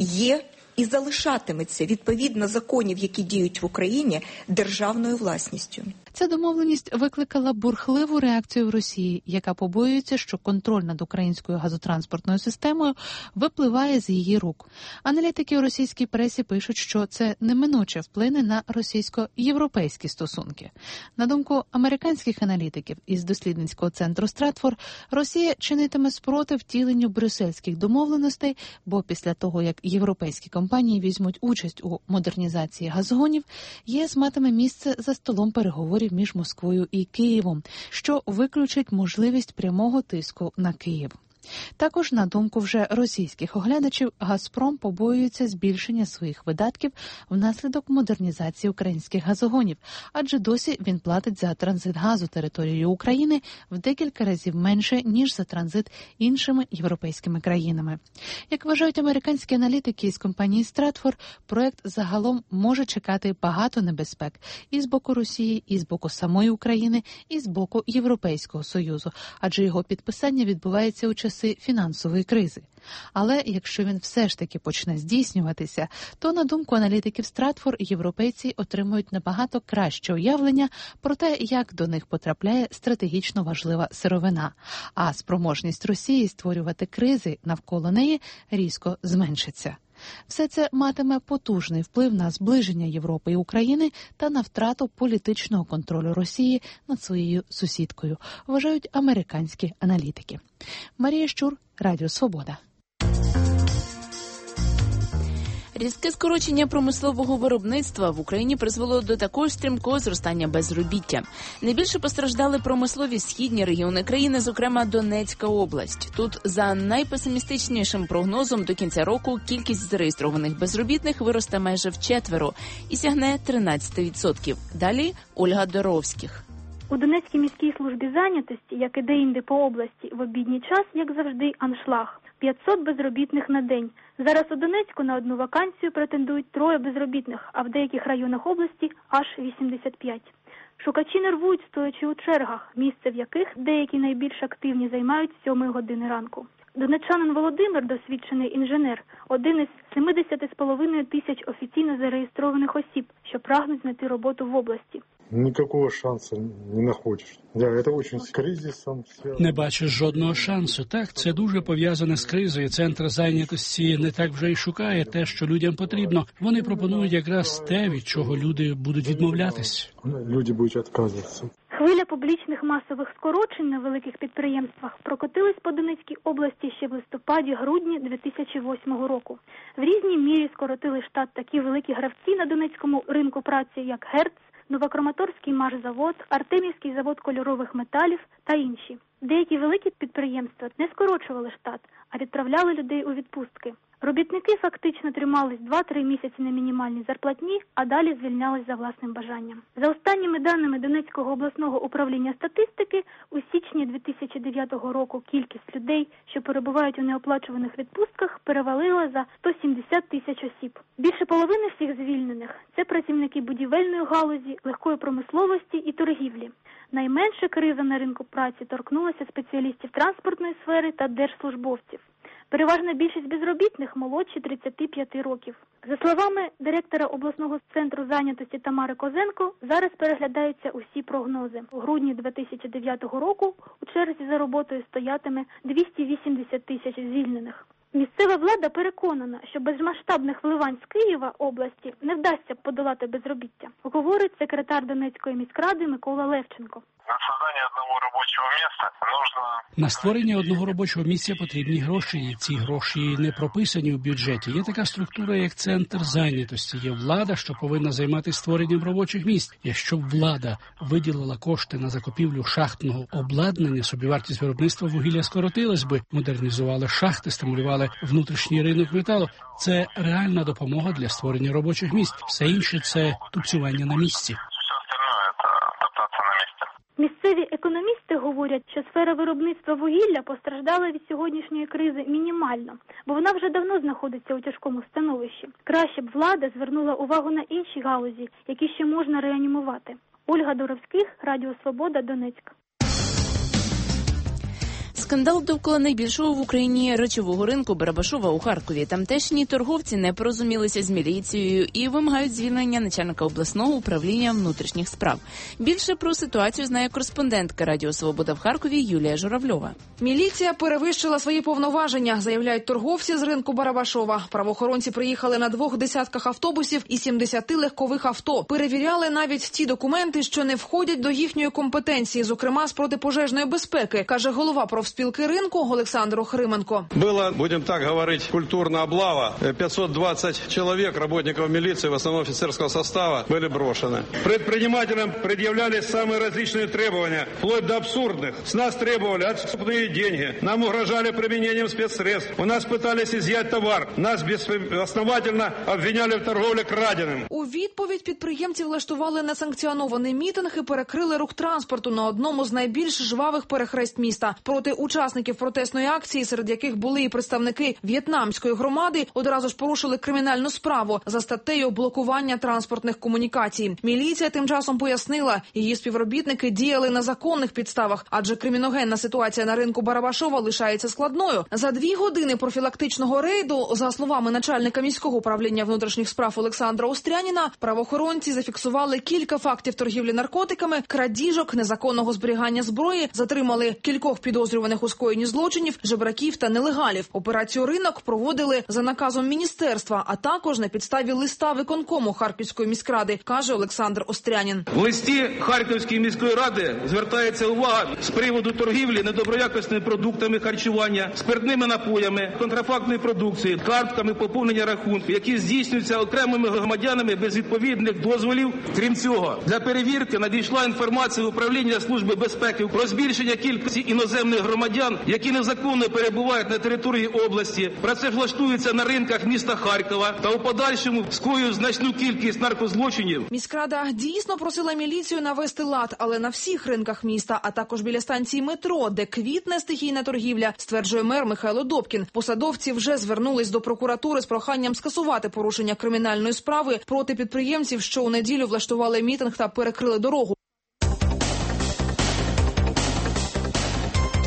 є і залишатиметься, відповідно законів, які діють в Україні, державною власністю. Ця домовленість викликала бурхливу реакцію в Росії, яка побоюється, що контроль над українською газотранспортною системою випливає з її рук. Аналітики у російській пресі пишуть, що це неминуче вплине на російсько-європейські стосунки. На думку американських аналітиків із дослідницького центру Стратфорд, Росія чинитиме спротив втіленню брюссельських домовленостей, бо після того, як європейські компанії візьмуть участь у модернізації газогонів, ЄС матиме місце за столом переговорів між Москвою і Києвом, що виключить можливість прямого тиску на Київ. Також, на думку вже російських оглядачів, «Газпром» побоюється збільшення своїх видатків внаслідок модернізації українських газогонів, адже досі він платить за транзит газу територією України в декілька разів менше, ніж за транзит іншими європейськими країнами. Як вважають американські аналітики із компанії Стратфорд, проект загалом може чекати багато небезпек і з боку Росії, і з боку самої України, і з боку Європейського Союзу, адже його підписання відбувається у часи фінансової кризи. Але якщо він все ж таки почне здійснюватися, то, на думку аналітиків Стратфорд, європейці отримують набагато краще уявлення про те, як до них потрапляє стратегічно важлива сировина, а спроможність Росії створювати кризи навколо неї різко зменшиться. Все це матиме потужний вплив на зближення Європи і України та на втрату політичного контролю Росії над своєю сусідкою, вважають американські аналітики. Марія Щур, Радіо Свобода. Різке скорочення промислового виробництва в Україні призвело до такого стрімкого зростання безробіття. Найбільше постраждали промислові східні регіони країни, зокрема Донецька область. Тут за найпесимістичнішим прогнозом до кінця року кількість зареєстрованих безробітних виросте майже вчетверо і сягне 13%. Далі Ольга Доровських. У Донецькій міській службі зайнятості, як і де-інде по області, в обідній час, як завжди, аншлаг. 500 безробітних на день. Зараз у Донецьку на одну вакансію претендують 3 безробітних, а в деяких районах області аж 85. Шукачі нервують, стоячи у чергах, місце в яких деякі найбільш активні займають з 7 години ранку. Донеччанин Володимир, досвідчений інженер, один із 70,5 тисяч офіційно зареєстрованих осіб, що прагнуть знайти роботу в області. Никакого шансу не находишь. Да, это очень с кризисом. Не бачиш жодного шансу. Так, це дуже пов'язане з кризою. Центр зайнятості не так вже й шукає те, що людям потрібно. Вони пропонують якраз те, від чого люди будуть відмовлятись. Люди будуть відказуватися. Хвиля публічних масових скорочень на великих підприємствах прокотилась по Донецькій області ще в листопаді-грудні 2008 року. В різній мірі скоротили штат такі великі гравці на Донецькому ринку праці, як Герц, Новокраматорський машзавод, Артемівський завод кольорових металів та інші. Деякі великі підприємства не скорочували штат, а відправляли людей у відпустки. Робітники фактично тримались 2-3 місяці на мінімальній зарплатні, а далі звільнялись за власним бажанням. За останніми даними Донецького обласного управління статистики, у січні 2009 року кількість людей, що перебувають у неоплачуваних відпустках, перевалила за 170 тисяч осіб. Більше половини всіх звільнених – це працівники будівельної галузі, легкої промисловості і торгівлі. Найменша криза на ринку праці торкнулася спеціалістів транспортної сфери та держслужбовців. Переважна більшість безробітних молодші 35 років. За словами директора обласного центру зайнятості Тамари Козенко, зараз переглядаються усі прогнози. У грудні 2009 року у черзі за роботою стоятиме 280 тисяч звільнених. Місцева влада переконана, що без масштабних вливань з Києва області не вдасться подолати безробіття, говорить секретар Донецької міськради Микола Левченко. На створення одного робочого місця потрібні гроші, і ці гроші не прописані у бюджеті. Є така структура, як центр зайнятості. Є влада, що повинна займатися створенням робочих місць. Якщо б влада виділила кошти на закупівлю шахтного обладнання, собівартість виробництва вугілля скоротилась би, модернізували шахти, стимулювали внутрішній ринок металу. Це реальна допомога для створення робочих місць. Все інше – це тупцювання на місці. Місцеві економісти говорять, що сфера виробництва вугілля постраждала від сьогоднішньої кризи мінімально, бо вона вже давно знаходиться у тяжкому становищі. Краще б влада звернула увагу на інші галузі, які ще можна реанімувати. Ольга Доровських, Радіо Свобода, Донецьк. Скандал довкола найбільшого в Україні речового ринку Барабашова у Харкові. Тамтешні торговці не порозумілися з міліцією і вимагають звільнення начальника обласного управління внутрішніх справ. Більше про ситуацію знає кореспондентка Радіо Свобода в Харкові Юлія Журавльова. Міліція перевищила свої повноваження, заявляють торговці з ринку Барабашова. Правоохоронці приїхали на 2 десятках автобусів і 70 легкових авто. Перевіряли навіть ті документи, що не входять до їхньої компетенції, зокрема з протипожежної безпеки, каже голова профспілки ринку Олександр Охрименко. Была, будем так говорить, культурная облава. 520 человек, работников милиции, в основном офицерского состава, были брошены. Предпринимателям предъявляли самые различные требования, вплоть до абсурдных. С нас требовали отступные деньги, нам угрожали применением спецсредств, у нас пытались изъять товар, нас безосновательно обвиняли в торговле краденым. У відповідь підприємці влаштували несанкціонований мітинг і перекрили рух транспорту на одному з найбільш жвавих перехресть міста. Проти учасників протестної акції, серед яких були і представники в'єтнамської громади, одразу ж порушили кримінальну справу за статтею блокування транспортних комунікацій. Міліція тим часом пояснила, її співробітники діяли на законних підставах, адже криміногенна ситуація на ринку Барабашова лишається складною. За 2 години профілактичного рейду, за словами начальника міського управління внутрішніх справ Олександра Остряніна, правоохоронці зафіксували кілька фактів торгівлі наркотиками, крадіжок, незаконного зберігання зброї, затримали кількох підозрюваних у скоєнні злочинів, жебраків та нелегалів. Операцію «Ринок» проводили за наказом міністерства, а також на підставі листа виконкому Харківської міськради, каже Олександр Острянін. В листі Харківської міської ради звертається увага з приводу торгівлі недоброякісними продуктами харчування, спиртними напоями, контрафактної продукції, картками поповнення рахунків, які здійснюються окремими громадянами без відповідних дозволів. Крім цього, для перевірки надійшла інформація в управління Служби безпеки про збільшення кількості іноземних громадян, які незаконно перебувають на території області, працевлаштуються на ринках міста Харкова та у подальшому скоюють значну кількість наркозлочинів. Міськрада дійсно просила міліцію навести лад, але на всіх ринках міста, а також біля станції метро, де квітне стихійна торгівля, стверджує мер Михайло Добкін. Посадовці вже звернулись до прокуратури з проханням скасувати порушення кримінальної справи проти підприємців, що у неділю влаштували мітинг та перекрили дорогу.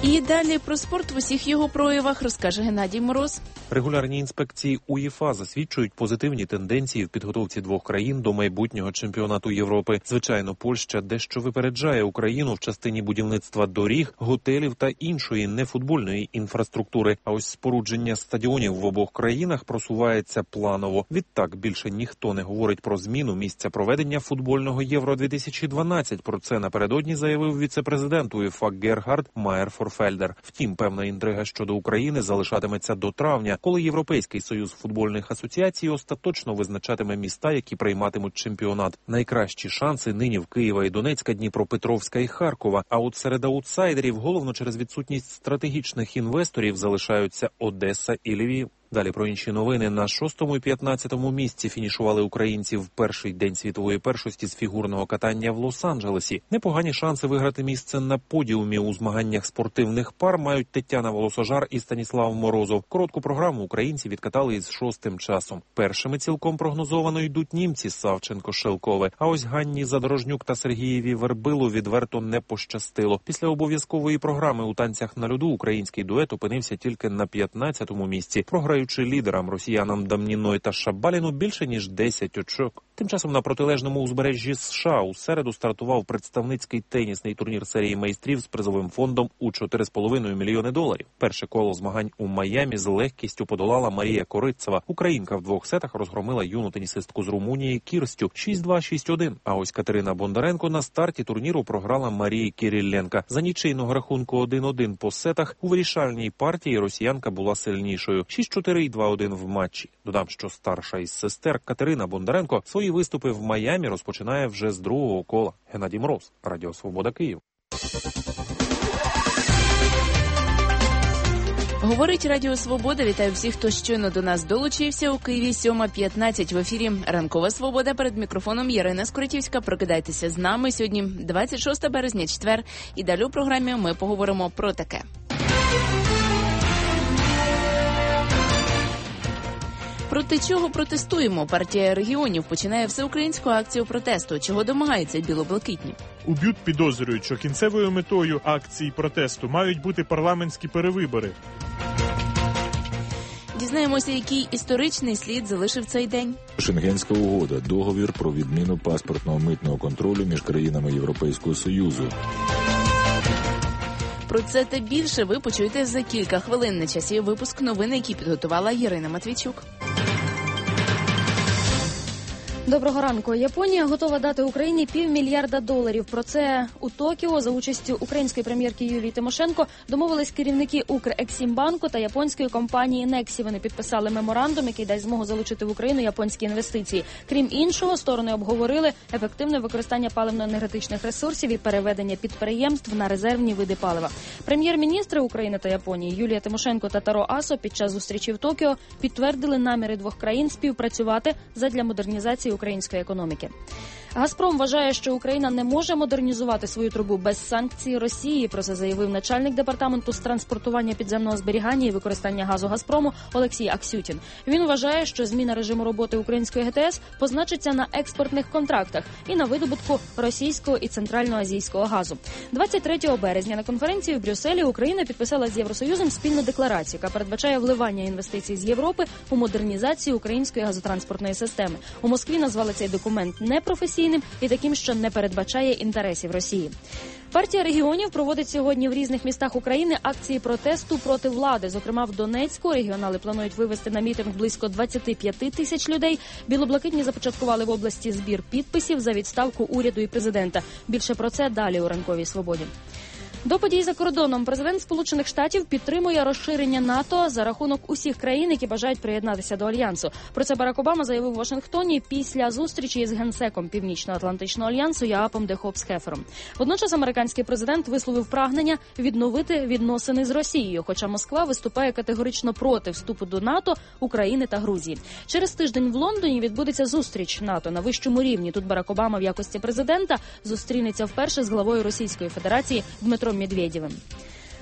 І далі про спорт в усіх його проявах розкаже Геннадій Мороз. Регулярні інспекції УЄФА засвідчують позитивні тенденції в підготовці двох країн до майбутнього чемпіонату Європи. Звичайно, Польща дещо випереджає Україну в частині будівництва доріг, готелів та іншої нефутбольної інфраструктури. А ось спорудження стадіонів в обох країнах просувається планово. Відтак більше ніхто не говорить про зміну місця проведення футбольного Євро-2012. Про це напередодні заявив віце-президент УЄФА Герхард Маєр-Форфельдер. Втім, певна інтрига щодо України залишатиметься до травня, коли Європейський союз футбольних асоціацій остаточно визначатиме міста, які прийматимуть чемпіонат. Найкращі шанси нині в Києва і Донецька, Дніпропетровська і Харкова. А от серед аутсайдерів, головно через відсутність стратегічних інвесторів, залишаються Одеса і Львів. Далі про інші новини. На 6-му і 15-му місці фінішували українці в перший день світової першості з фігурного катання в Лос-Анджелесі. Непогані шанси виграти місце на подіумі у змаганнях спортивних пар мають Тетяна Волосожар і Станіслав Морозов. Коротку програму українці відкатали із 6-м часом. Першими цілком прогнозовано йдуть німці Савченко-Шелкове. А ось Ганні Задорожнюк та Сергієві Вербилу відверто не пощастило. Після обов'язкової програми у танцях на льоду український дует опинився тільки на 15-му місці, програючи лідерам росіянам Дамніной та Шабаліну більше ніж 10 очок. Тим часом на протилежному узбережжі США у середу стартував представницький тенісний турнір серії майстрів з призовим фондом у $4,5 мільйони. Перше коло змагань у Майамі з легкістю подолала Марія Корицева. Українка в двох сетах розгромила юну тенісистку з Румунії Кірстю 6-2, 6-1. А ось Катерина Бондаренко на старті турніру програла Марії Кирилленка. За нічийного рахунку 1-1 по сетах у вирішальній партії росіянка була сильнішою. 6-4 і 2-1 в матчі. Додам, що старша із сестер Катерина Бондаренко свої виступи в Майамі розпочинає вже з другого кола. Геннадій Мороз, Радіо Свобода, Київ. Говорить Радіо Свобода. Вітаю всіх, хто щойно до нас долучився. У Києві 7:15 в ефірі Ранкова Свобода. Перед мікрофоном Ярина Скоротівська. Прокидайтеся з нами. Сьогодні 26 березня, четвер. І далі у програмі ми поговоримо про таке. Проти чого протестуємо? Партія регіонів починає всеукраїнську акцію протесту. Чого домагаються білоблакитні? У БЮТ підозрюють, що кінцевою метою акції протесту мають бути парламентські перевибори. Дізнаємося, який історичний слід залишив цей день. Шенгенська угода – договір про відміну паспортного митного контролю між країнами Європейського Союзу. Про це та більше ви почуєте за кілька хвилин. На часі випуск новин, який підготувала Ірина Матвійчук. Доброго ранку. Японія готова дати Україні $500 мільярда. Про це у Токіо за участю української прем'єрки Юлії Тимошенко домовились керівники Укрексімбанку та японської компанії Nexi. Вони підписали меморандум, який дасть змогу залучити в Україну японські інвестиції. Крім іншого, сторони обговорили ефективне використання паливно-енергетичних ресурсів і переведення підприємств на резервні види палива. Прем'єр-міністри України та Японії Юлія Тимошенко та Таро Асо під час зустрічі в Токіо підтвердили наміри двох країн співпрацювати задля модернізації української економіки. «Газпром» вважає, що Україна не може модернізувати свою трубу без санкцій Росії. Про це заявив начальник департаменту з транспортування підземного зберігання і використання газу «Газпрому» Олексій Аксютін. Він вважає, що зміна режиму роботи української ГТС позначиться на експортних контрактах і на видобутку російського і центральноазійського газу. 23 березня на конференції в Брюсселі Україна підписала з Євросоюзом спільну декларацію, яка передбачає вливання інвестицій з Європи у модернізацію української газотранспортної системи. У Москві назвали цей документ непрофесійним і таким, що не передбачає інтересів Росії. Партія регіонів проводить сьогодні в різних містах України акції протесту проти влади. Зокрема, в Донецьку регіонали планують вивести на мітинг близько 25 тисяч людей. Білоблакитні започаткували в області збір підписів за відставку уряду і президента. Більше про це далі у Ранковій Свободі. До подій за кордоном президент Сполучених Штатів підтримує розширення НАТО за рахунок усіх країн, які бажають приєднатися до Альянсу. Про це Барак Обама заявив у Вашингтоні після зустрічі з генсеком Північно-Атлантичного альянсу Яапом де Хопс-Хефером. Водночас американський президент висловив прагнення відновити відносини з Росією, хоча Москва виступає категорично проти вступу до НАТО України та Грузії. Через тиждень в Лондоні відбудеться зустріч НАТО на вищому рівні. Тут Барак Обама в якості президента зустрінеться вперше з главою Російської Федерації Дмитром Медведєвим.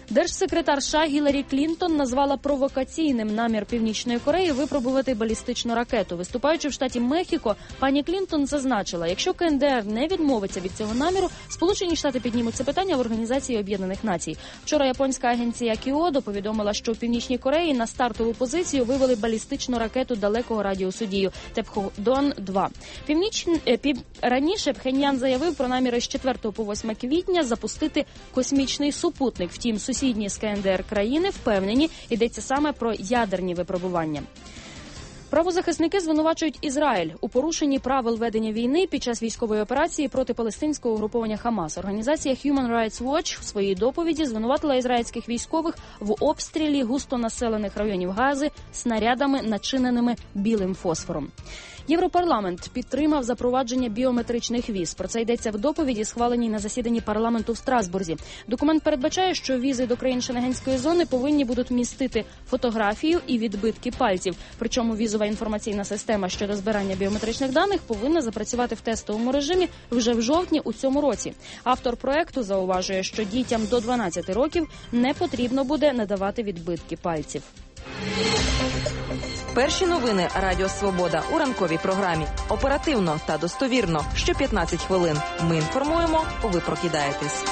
Держсекретар США Гіларі Клінтон назвала провокаційним намір Північної Кореї випробувати балістичну ракету. Виступаючи в штаті Мехіко, пані Клінтон зазначила, якщо КНДР не відмовиться від цього наміру, Сполучені Штати піднімуть це питання в Організації Об'єднаних Націй. Вчора японська агенція Кіодо повідомила, що в Північній Кореї на стартову позицію вивели балістичну ракету далекого радіусу дію Тепходон-2. Раніше Пхеньян заявив про наміри з 4 по 8 квітня запустити космічний супутник. Втім, сусідні з КНДР країни впевнені, йдеться саме про ядерні випробування. Правозахисники звинувачують Ізраїль у порушенні правил ведення війни під час військової операції проти палестинського угруповання Хамас. Організація Human Rights Watch в своїй доповіді звинуватила ізраїльських військових в обстрілі густонаселених районів Гази снарядами, начиненими білим фосфором. Європарламент підтримав запровадження біометричних віз. Про це йдеться в доповіді, схваленій на засіданні парламенту в Страсбурзі. Документ передбачає, що візи до країн Шенгенської зони повинні будуть містити фотографію і відбитки пальців. Причому візова інформаційна система щодо збирання біометричних даних повинна запрацювати в тестовому режимі вже в жовтні у цьому році. Автор проекту зауважує, що дітям до 12 років не потрібно буде надавати відбитки пальців. Перші новини Радіо Свобода у ранковій програмі. Оперативно та достовірно. Що 15 хвилин. Ми інформуємо, ви прокидаєтесь.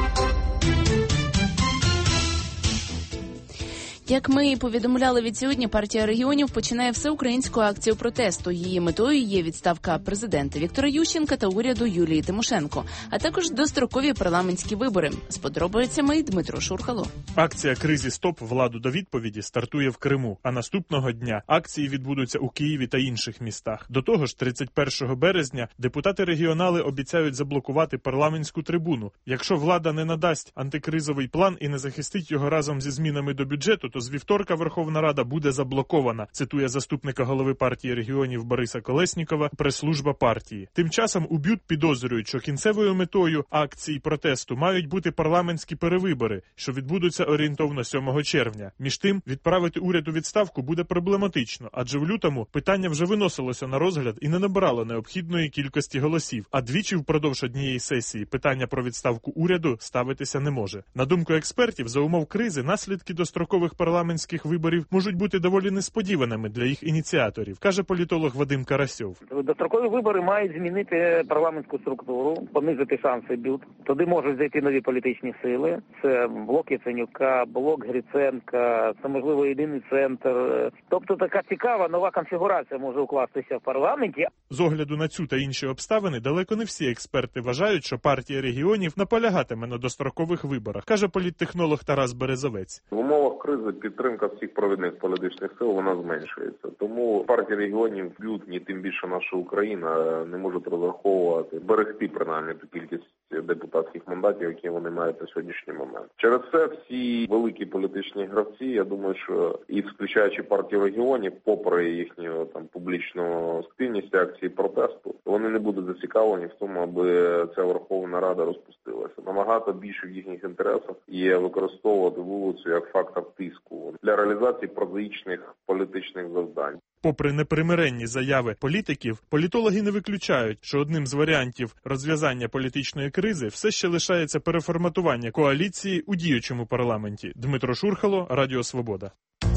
Як ми і повідомляли відсьогодні, партія регіонів починає всеукраїнську акцію протесту. Її метою є відставка президента Віктора Ющенка та уряду Юлії Тимошенко, а також дострокові парламентські вибори. З подробицями Дмитро Шурхало. Акція «Кризі стоп. Владу до відповіді» стартує в Криму, а наступного дня акції відбудуться у Києві та інших містах. До того ж, 31 березня депутати-регіонали обіцяють заблокувати парламентську трибуну. Якщо влада не надасть антикризовий план і не захистить його разом зі змінами до бюджету, то з вівторка Верховна Рада буде заблокована, цитує заступника голови партії регіонів Бориса Колеснікова прес-служба партії. Тим часом у БЮТ підозрюють, що кінцевою метою акції протесту мають бути парламентські перевибори, що відбудуться орієнтовно 7 червня. Між тим, відправити уряд у відставку буде проблематично, адже в лютому питання вже виносилося на розгляд і не набрало необхідної кількості голосів, а двічі впродовж однієї сесії питання про відставку уряду ставитися не може. На думку експертів, за умов кризи наслідки дострокових парламентських виборів можуть бути доволі несподіваними для їх ініціаторів, каже політолог Вадим Карасьов. Дострокові вибори мають змінити парламентську структуру, понизити шанси БЮТ. Туди можуть зайти нові політичні сили. Це блок Яценюка, блок Гриценка, це, можливо, єдиний центр. Тобто така цікава нова конфігурація може укластися в парламенті. З огляду на цю та інші обставини, далеко не всі експерти вважають, що партія регіонів наполягатиме на дострокових виборах, каже політтехнолог Тарас Березовець. В умовах кризи підтримка всіх провідних політичних сил, вона зменшується. Тому партія регіонів, БЮТ, ні тим більше наша Україна, не можуть розраховувати, берегти принаймні ту кількість депутатських мандатів, які вони мають на сьогоднішній момент. Через це всі великі політичні гравці, я думаю, що і включаючи партію регіонів, попри їхню там публічну активність акції протесту, вони не будуть зацікавлені в тому, аби ця Верховна Рада розпустилася. Набагато більше в їхніх інтересах є використовувати вулицю як фактор тиску для реалізації прозаїчних політичних завдань. Попри непримиренні заяви політиків, політологи не виключають, що одним з варіантів розв'язання політичної кризи все ще лишається переформатування коаліції у діючому парламенті. Дмитро Шурхало, Радіо Свобода.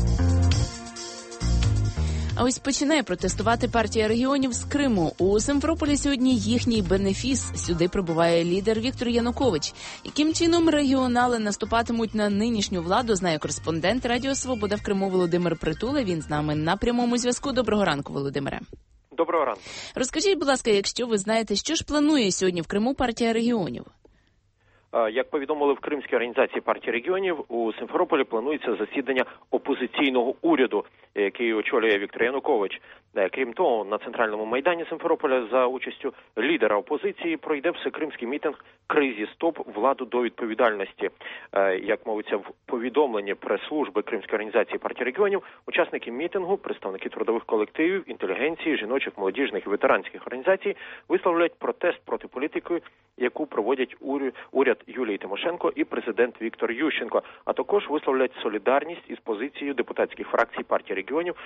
А ось починає протестувати партія регіонів з Криму. У Симферополі сьогодні їхній бенефіс. Сюди прибуває лідер Віктор Янукович. Яким чином регіонали наступатимуть на нинішню владу, знає кореспондент Радіо Свобода в Криму Володимир Притула. Він з нами на прямому зв'язку. Доброго ранку, Володимире. Доброго ранку. Розкажіть, будь ласка, якщо ви знаєте, що ж планує сьогодні в Криму партія регіонів? Як повідомили в Кримській організації партії регіонів, у Симферополі планується засідання опозиційного уряду, який очолює Віктор Янукович. Крім того, на центральному майдані Симферополя за участю лідера опозиції пройде всекримський мітинг «Кризі стоп. Владу до відповідальності». Як мовиться в повідомленні прес-служби Кримської організації партії регіонів, учасники мітингу, представники трудових колективів, інтелігенції, жіночих, молодіжних і ветеранських організацій висловлюють протест проти політики, яку проводять уряд Юлії Тимошенко і президент Віктор Ющенко, а також висловлять солідарність із позицією депутатських фракцій партії регіонів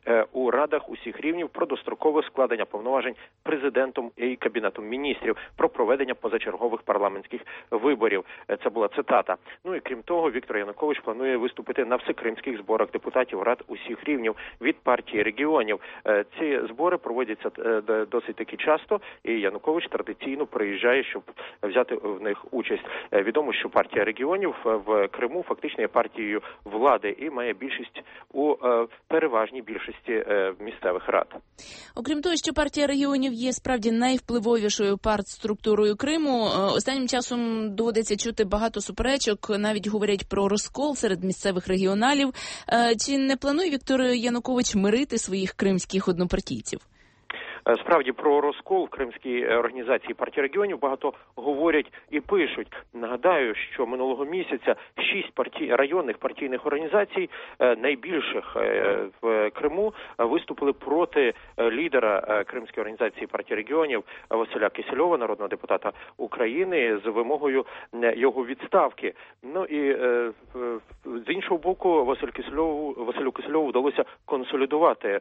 у радах усіх рівнів про дострокове складення повноважень президентом і Кабінетом міністрів про проведення позачергових парламентських виборів. Це була цитата. Ну і крім того, Віктор Янукович планує виступити на всекримських зборах депутатів рад усіх рівнів від партії регіонів. Ці збори проводяться досить таки часто, і Янукович традиційно приїжджає, щоб взяти в них участь. Відомо, що партія регіонів в Криму фактично є партією влади і має більшість у переважній більшості місцевих рад. Окрім того, що партія регіонів є справді найвпливовішою партструктурою Криму, останнім часом доводиться чути багато суперечок, навіть говорять про розкол серед місцевих регіоналів. Чи не планує Віктор Янукович мирити своїх кримських однопартійців? Справді, про розкол в Кримській організації партії регіонів багато говорять і пишуть. Нагадаю, що минулого місяця 6 районних партійних організацій, найбільших в Криму, виступили проти лідера Кримської організації партії регіонів Василя Кисельова, народного депутата України, з вимогою його відставки. Ну і з іншого боку, Василю Кисельову вдалося консолідувати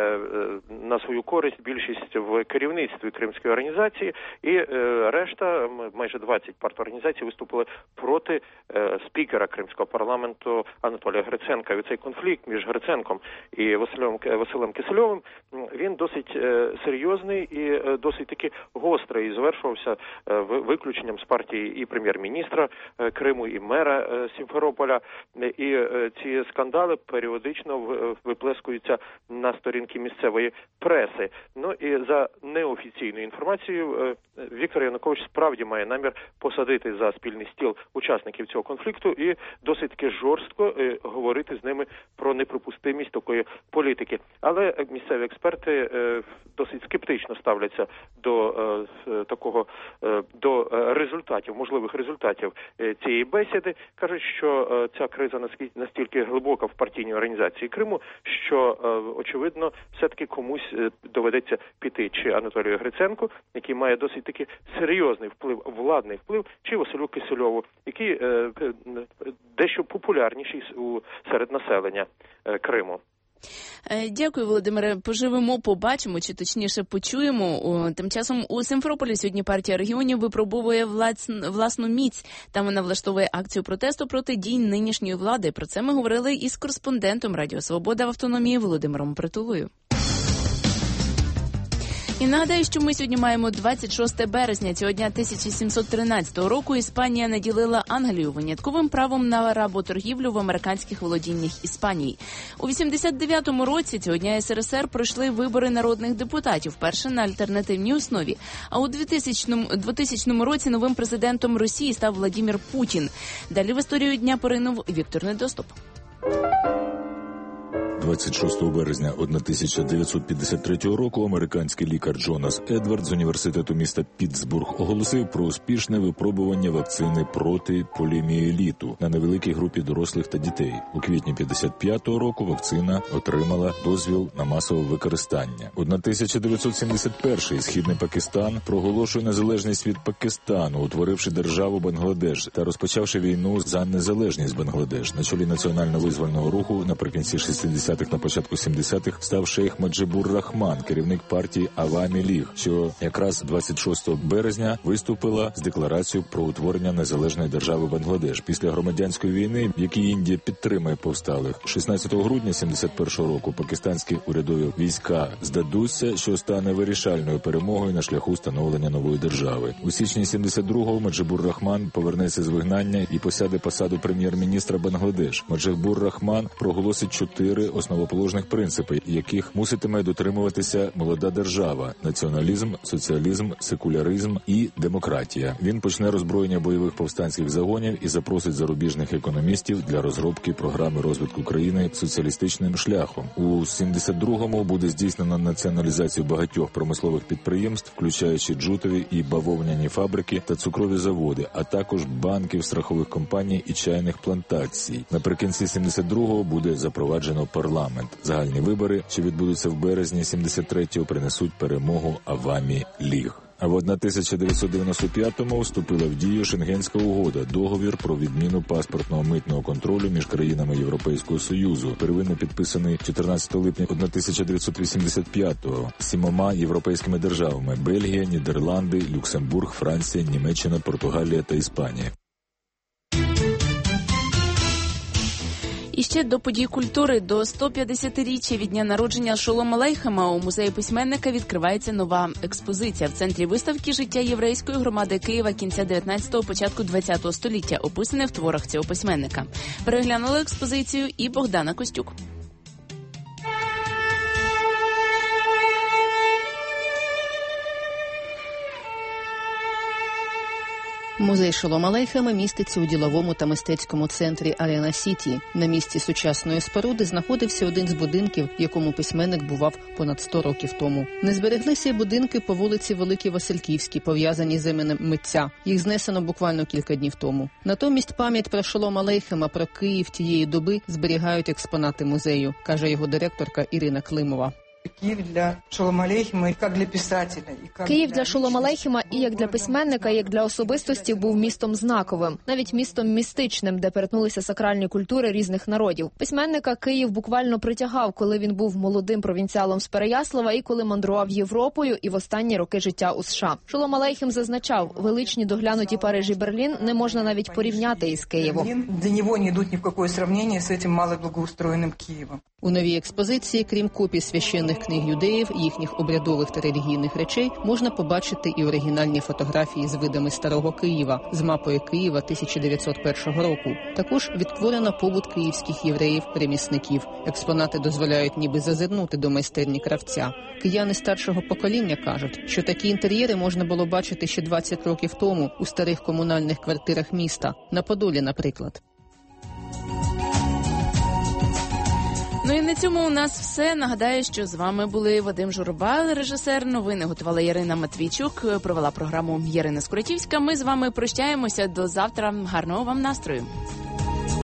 на свою користь більшість в керівництві Кримської організації, і решта, майже 20 парторганізацій, виступили проти спікера Кримського парламенту Анатолія Гриценка. І цей конфлікт між Гриценком і Василем Кисельовим, він досить серйозний і досить таки гострий, і завершувався виключенням з партії і прем'єр-міністра Криму, і мера Сімферополя. І ці скандали періодично виплескуються на сторінки місцевої преси. Ну і за неофіційною інформацією, Віктор Янукович справді має намір посадити за спільний стіл учасників цього конфлікту і досить таки жорстко говорити з ними про неприпустимість такої політики. Але місцеві експерти досить скептично ставляться до результатів, можливих результатів цієї бесіди. Кажуть, що ця криза настільки глибока в партійній організації Криму, що, очевидно, все-таки комусь доведеться піти, чи Анатолію Гриценку, який має досить таки серйозний вплив, владний вплив, чи Василю Кисельову, який дещо популярніший серед населення Криму. Дякую, Володимире. Поживемо, побачимо, чи точніше почуємо. Тим часом у Сімферополі сьогодні партія регіонів випробовує власну міць. Там вона влаштовує акцію протесту проти дій нинішньої влади. Про це ми говорили із кореспондентом Радіо Свобода в автономії Володимиром Притулою. І нагадаю, що ми сьогодні маємо 26 березня. Цього дня 1713 року Іспанія наділила Англію винятковим правом на работоргівлю в американських володіннях Іспанії. У 89-му році цього дня СРСР пройшли вибори народних депутатів, перше на альтернативній основі. А у 2000 році новим президентом Росії став Владимир Путін. Далі в історію дня поринув Віктор Недоступ. 26 березня 1953 року американський лікар Джонас Едвард з університету міста Піттсбург оголосив про успішне випробування вакцини проти поліомієліту на невеликій групі дорослих та дітей. У квітні 55-го року вакцина отримала дозвіл на масове використання. 1971-й Східний Пакистан проголошує незалежність від Пакистану, утворивши державу Бангладеш та розпочавши війну за незалежність Бангладеш. На чолі національно-визвольного руху наприкінці 60-х, на початку 70-х став шейх Маджибур Рахман, керівник партії Авамі Ліг, що якраз 26 березня виступила з декларацією про утворення незалежної держави Бангладеш. Після громадянської війни, в якій Індія підтримує повсталих, 16 грудня 71-го року пакистанські урядові війська здадуться, що стане вирішальною перемогою на шляху становлення нової держави. У січні 72-го Маджибур Рахман повернеться з вигнання і посяде посаду прем'єр-міністра Бангладеш. Маджибур Рахман проголосить 4 основоположних принципи, яких муситиме дотримуватися молода держава: націоналізм, соціалізм, секуляризм і демократія. Він почне роззброєння бойових повстанських загонів і запросить зарубіжних економістів для розробки програми розвитку країни соціалістичним шляхом. У 72-му буде здійснено націоналізацію багатьох промислових підприємств, включаючи джутові і бавовняні фабрики та цукрові заводи, а також банків, страхових компаній і чайних плантацій. Наприкінці 72-го буде запроваджено парламент. Загальні вибори, що відбудуться в березні 73-го, принесуть перемогу Авамі Ліг. А в 1995-му вступила в дію Шенгенська угода – договір про відміну паспортного митного контролю між країнами Європейського Союзу, первинно підписаний 14 липня 1985-го 7 європейськими державами – Бельгія, Нідерланди, Люксембург, Франція, Німеччина, Португалія та Іспанія. І ще до подій культури. До 150-річчя від дня народження Шолома Алейхема у музеї письменника відкривається нова експозиція. В центрі виставки життя єврейської громади Києва кінця 19-го, початку 20-го століття, описане в творах цього письменника. Переглянули експозицію і Богдана Костюк. Музей Шолома Алейхема міститься у діловому та мистецькому центрі Арена Сіті. На місці сучасної споруди знаходився один з будинків, в якому письменник бував понад 100 років тому. Не збереглися й будинки по вулиці Великій Васильківській, пов'язані з іменем митця. Їх знесено буквально кілька днів тому. Натомість пам'ять про Шолома Алейхема, про Київ тієї доби зберігають експонати музею, каже його директорка Ірина Климова. Київ для Шолома Алейхема, і як для писателя. Київ для Шолома Алейхема і як для письменника, і як для особистості був містом знаковим, навіть містом містичним, де перетнулися сакральні культури різних народів. Письменника Київ буквально притягав, коли він був молодим провінціалом з Переяслава і коли мандрував Європою і в останні роки життя у США. Шолом Алейхем зазначав, величні доглянуті Париж і Берлін не можна навіть порівняти із Києвом. Для нього не йдуть ні в яке сравнення з цим малоблагоустроєним Києвом. У новій експозиції, крім копій священних книг юдеїв, їхніх обрядових та релігійних речей, можна побачити і оригінальні фотографії з видами Старого Києва, з мапою Києва 1901 року. Також відтворено побут київських євреїв-ремісників. Експонати дозволяють ніби зазирнути до майстерні кравця. Кияни старшого покоління кажуть, що такі інтер'єри можна було бачити ще 20 років тому у старих комунальних квартирах міста, на Подолі, наприклад. Ну і на цьому у нас все. Нагадаю, що з вами були Вадим Журба, режисер. Новини готувала Ярина Матвійчук, провела програму Ярина Скуратівська. Ми з вами прощаємося до завтра. Гарного вам настрою.